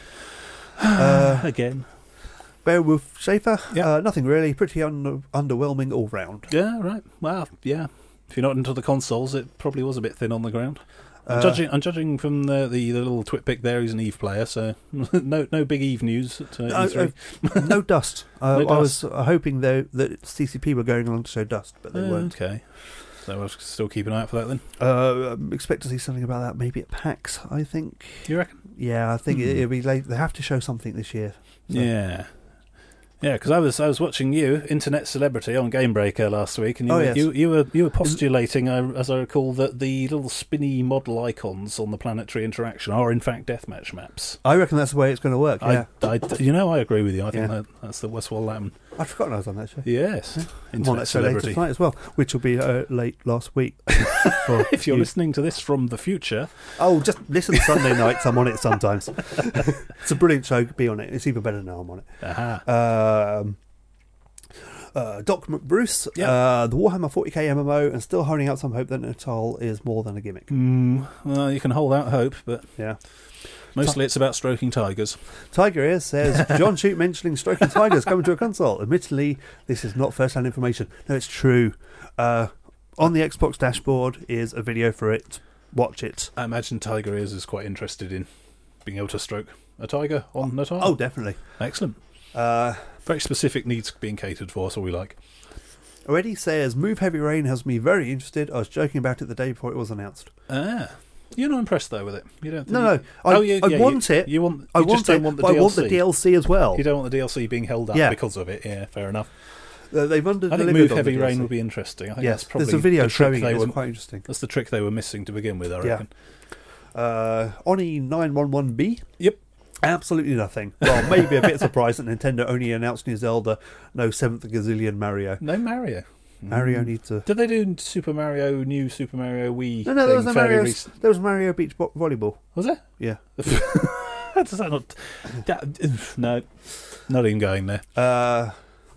uh, Again. Beowulf Schaefer, Yeah. uh, nothing really. Pretty un- underwhelming all round. Yeah, right. Well, yeah. If you're not into the consoles, it probably was a bit thin on the ground. I'm Uh, judging. I'm judging from the, the, the little twit pic there. He's an Eve player, so no no big Eve news at uh, Uh, E three. uh, no dust. Uh, No I was uh, hoping though that C C P were going along to show dust, but they Uh, weren't. okay, so we'll still keep an eye out for that then. Uh, um, expect to see something about that maybe at PAX. I think. You reckon? Yeah, I think Hmm. it, it'll be late. They have to show something this year. So- Yeah. Yeah, because I was I was watching you, internet celebrity, on Gamebreaker last week, and you Oh, were, yes. you, you were you were postulating, uh, as I recall, that the little spinny model icons on the Planetary Interaction are in fact deathmatch maps. I reckon that's the way it's going to work. Yeah, I, I, you know, I agree with you. I think Yeah. that, that's the that's what will happen. I'd forgotten I was on that show. Yes, I'm on internet that show later celebrity. tonight as well, which will be uh, late last week. for If you're you. listening to this from the future, Oh, just listen Sunday nights. I'm on it sometimes. It's a brilliant show. Be on it. It's even better now I'm on it. aha. Um, uh, Doc McBruce, Yep. uh, the Warhammer forty K M M O, and still holding out some hope that Natal is more than a gimmick. Mm, well, you can hold out hope, but Yeah. mostly it's about stroking tigers. Tiger Ears says, John Shoot mentioning stroking tigers coming to a console. Admittedly, this is not first-hand information. No, it's true. Uh, on the Xbox dashboard is a video for it. Watch it. I imagine Tiger Ears is quite interested in being able to stroke a tiger on Natal. Oh, definitely. Excellent. Uh, Very specific needs being catered for, so we like. Oh, Eddie says, Move Heavy Rain has me very interested. I was joking about it the day before it was announced. Ah. You're not impressed, though, with it? You don't think No, no. you... I, oh, you, I yeah, want you, it. You want, you I just want don't it, want the but D L C. I want the D L C as well. You don't want the D L C being held up Yeah. because of it. Yeah, fair enough. Uh, they've under I think Move Heavy Rain would be interesting. I think yes, that's probably there's a video the trick showing they it. It's were, quite interesting. That's the trick they were missing to begin with, I reckon. Yeah. Uh, Oni nine one one B? Yep. Absolutely nothing. Well, maybe a bit surprised that Nintendo only announced New Zelda, no seventh gazillion Mario. No Mario. Mario Mm. needs to... Did they do Super Mario, new Super Mario Wii? No, no, there was thing no fairly Mario, recent- there was Mario Beach vo- Volleyball. Was there? Yeah. Does that not... that- no. Not even going there. Uh,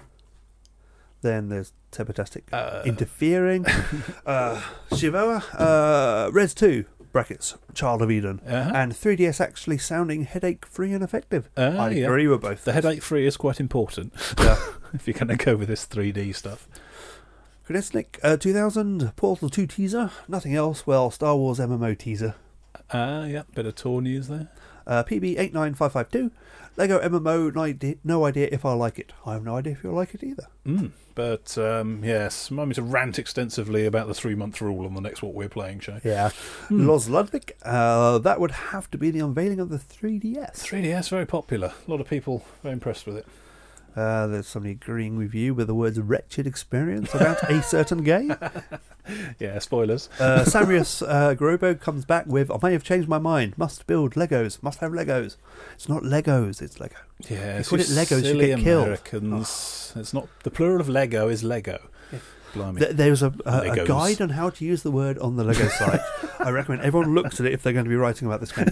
then there's Tepatastic Uh, interfering. uh, Shivoa, uh, Res two, brackets, Child of Eden. uh-huh. And three D S actually sounding headache-free and effective. Uh, I yeah. agree with both. The headache-free is quite important. Yeah. If you're going to go with this three D stuff. Kresnik, uh, two thousand, Portal two teaser. Nothing else. Well, Star Wars M M O teaser. Ah, uh, yeah, bit of tour news there. Uh, P B eight nine five five two, Lego M M O, no idea, no idea if I like it. I have no idea if you'll like it either. Mm. But, um, yes, remind me to rant extensively about the three-month rule on the next What We're Playing show. Yeah. Hmm. Los Ludwig, uh, that would have to be the unveiling of the three D S. three D S, very popular. A lot of people very impressed with it. Uh, there's somebody agreeing with you with the words wretched experience about a certain game. Yeah, spoilers. Uh, Samrius uh, Grobo comes back with, I may have changed my mind. Must build Legos. Must have Legos. It's not Legos, it's Lego. Yeah, You call it you Legos, you silly get killed. Americans. It's not... The plural of Lego is Lego. Yeah. Blimey. Th- There's a, a, a Legos. guide on how to use the word on the Lego site. I recommend everyone looks at it if they're going to be writing about this game.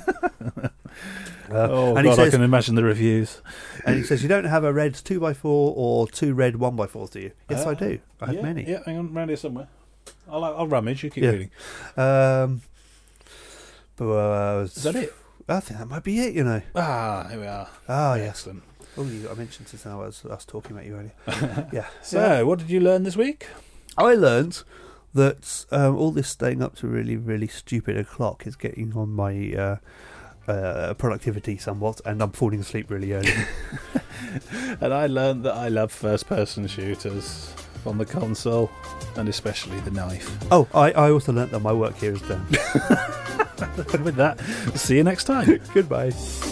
Uh, oh, and God, he says, I can imagine the reviews. And he says, you don't have a red two by four or two red one by fours, do you? Yes, Uh, I do. I have yeah, many. Yeah, hang on, round here somewhere. I'll, I'll rummage, you keep Yeah. reading. Um, but, uh, Is that it? I think that might be it, you know. Ah, here we are. Ah, yes. Excellent. Oh, you, I mentioned this now as us talking about you earlier. Yeah. So, Yeah. what did you learn this week? I learned that um, all this staying up to really, really stupid o'clock is getting on my uh, uh, productivity somewhat, and I'm falling asleep really early. And I learned that I love first-person shooters on the console, and especially the knife. Oh, I, I also learnt that my work here is done. With that, see you next time. Goodbye.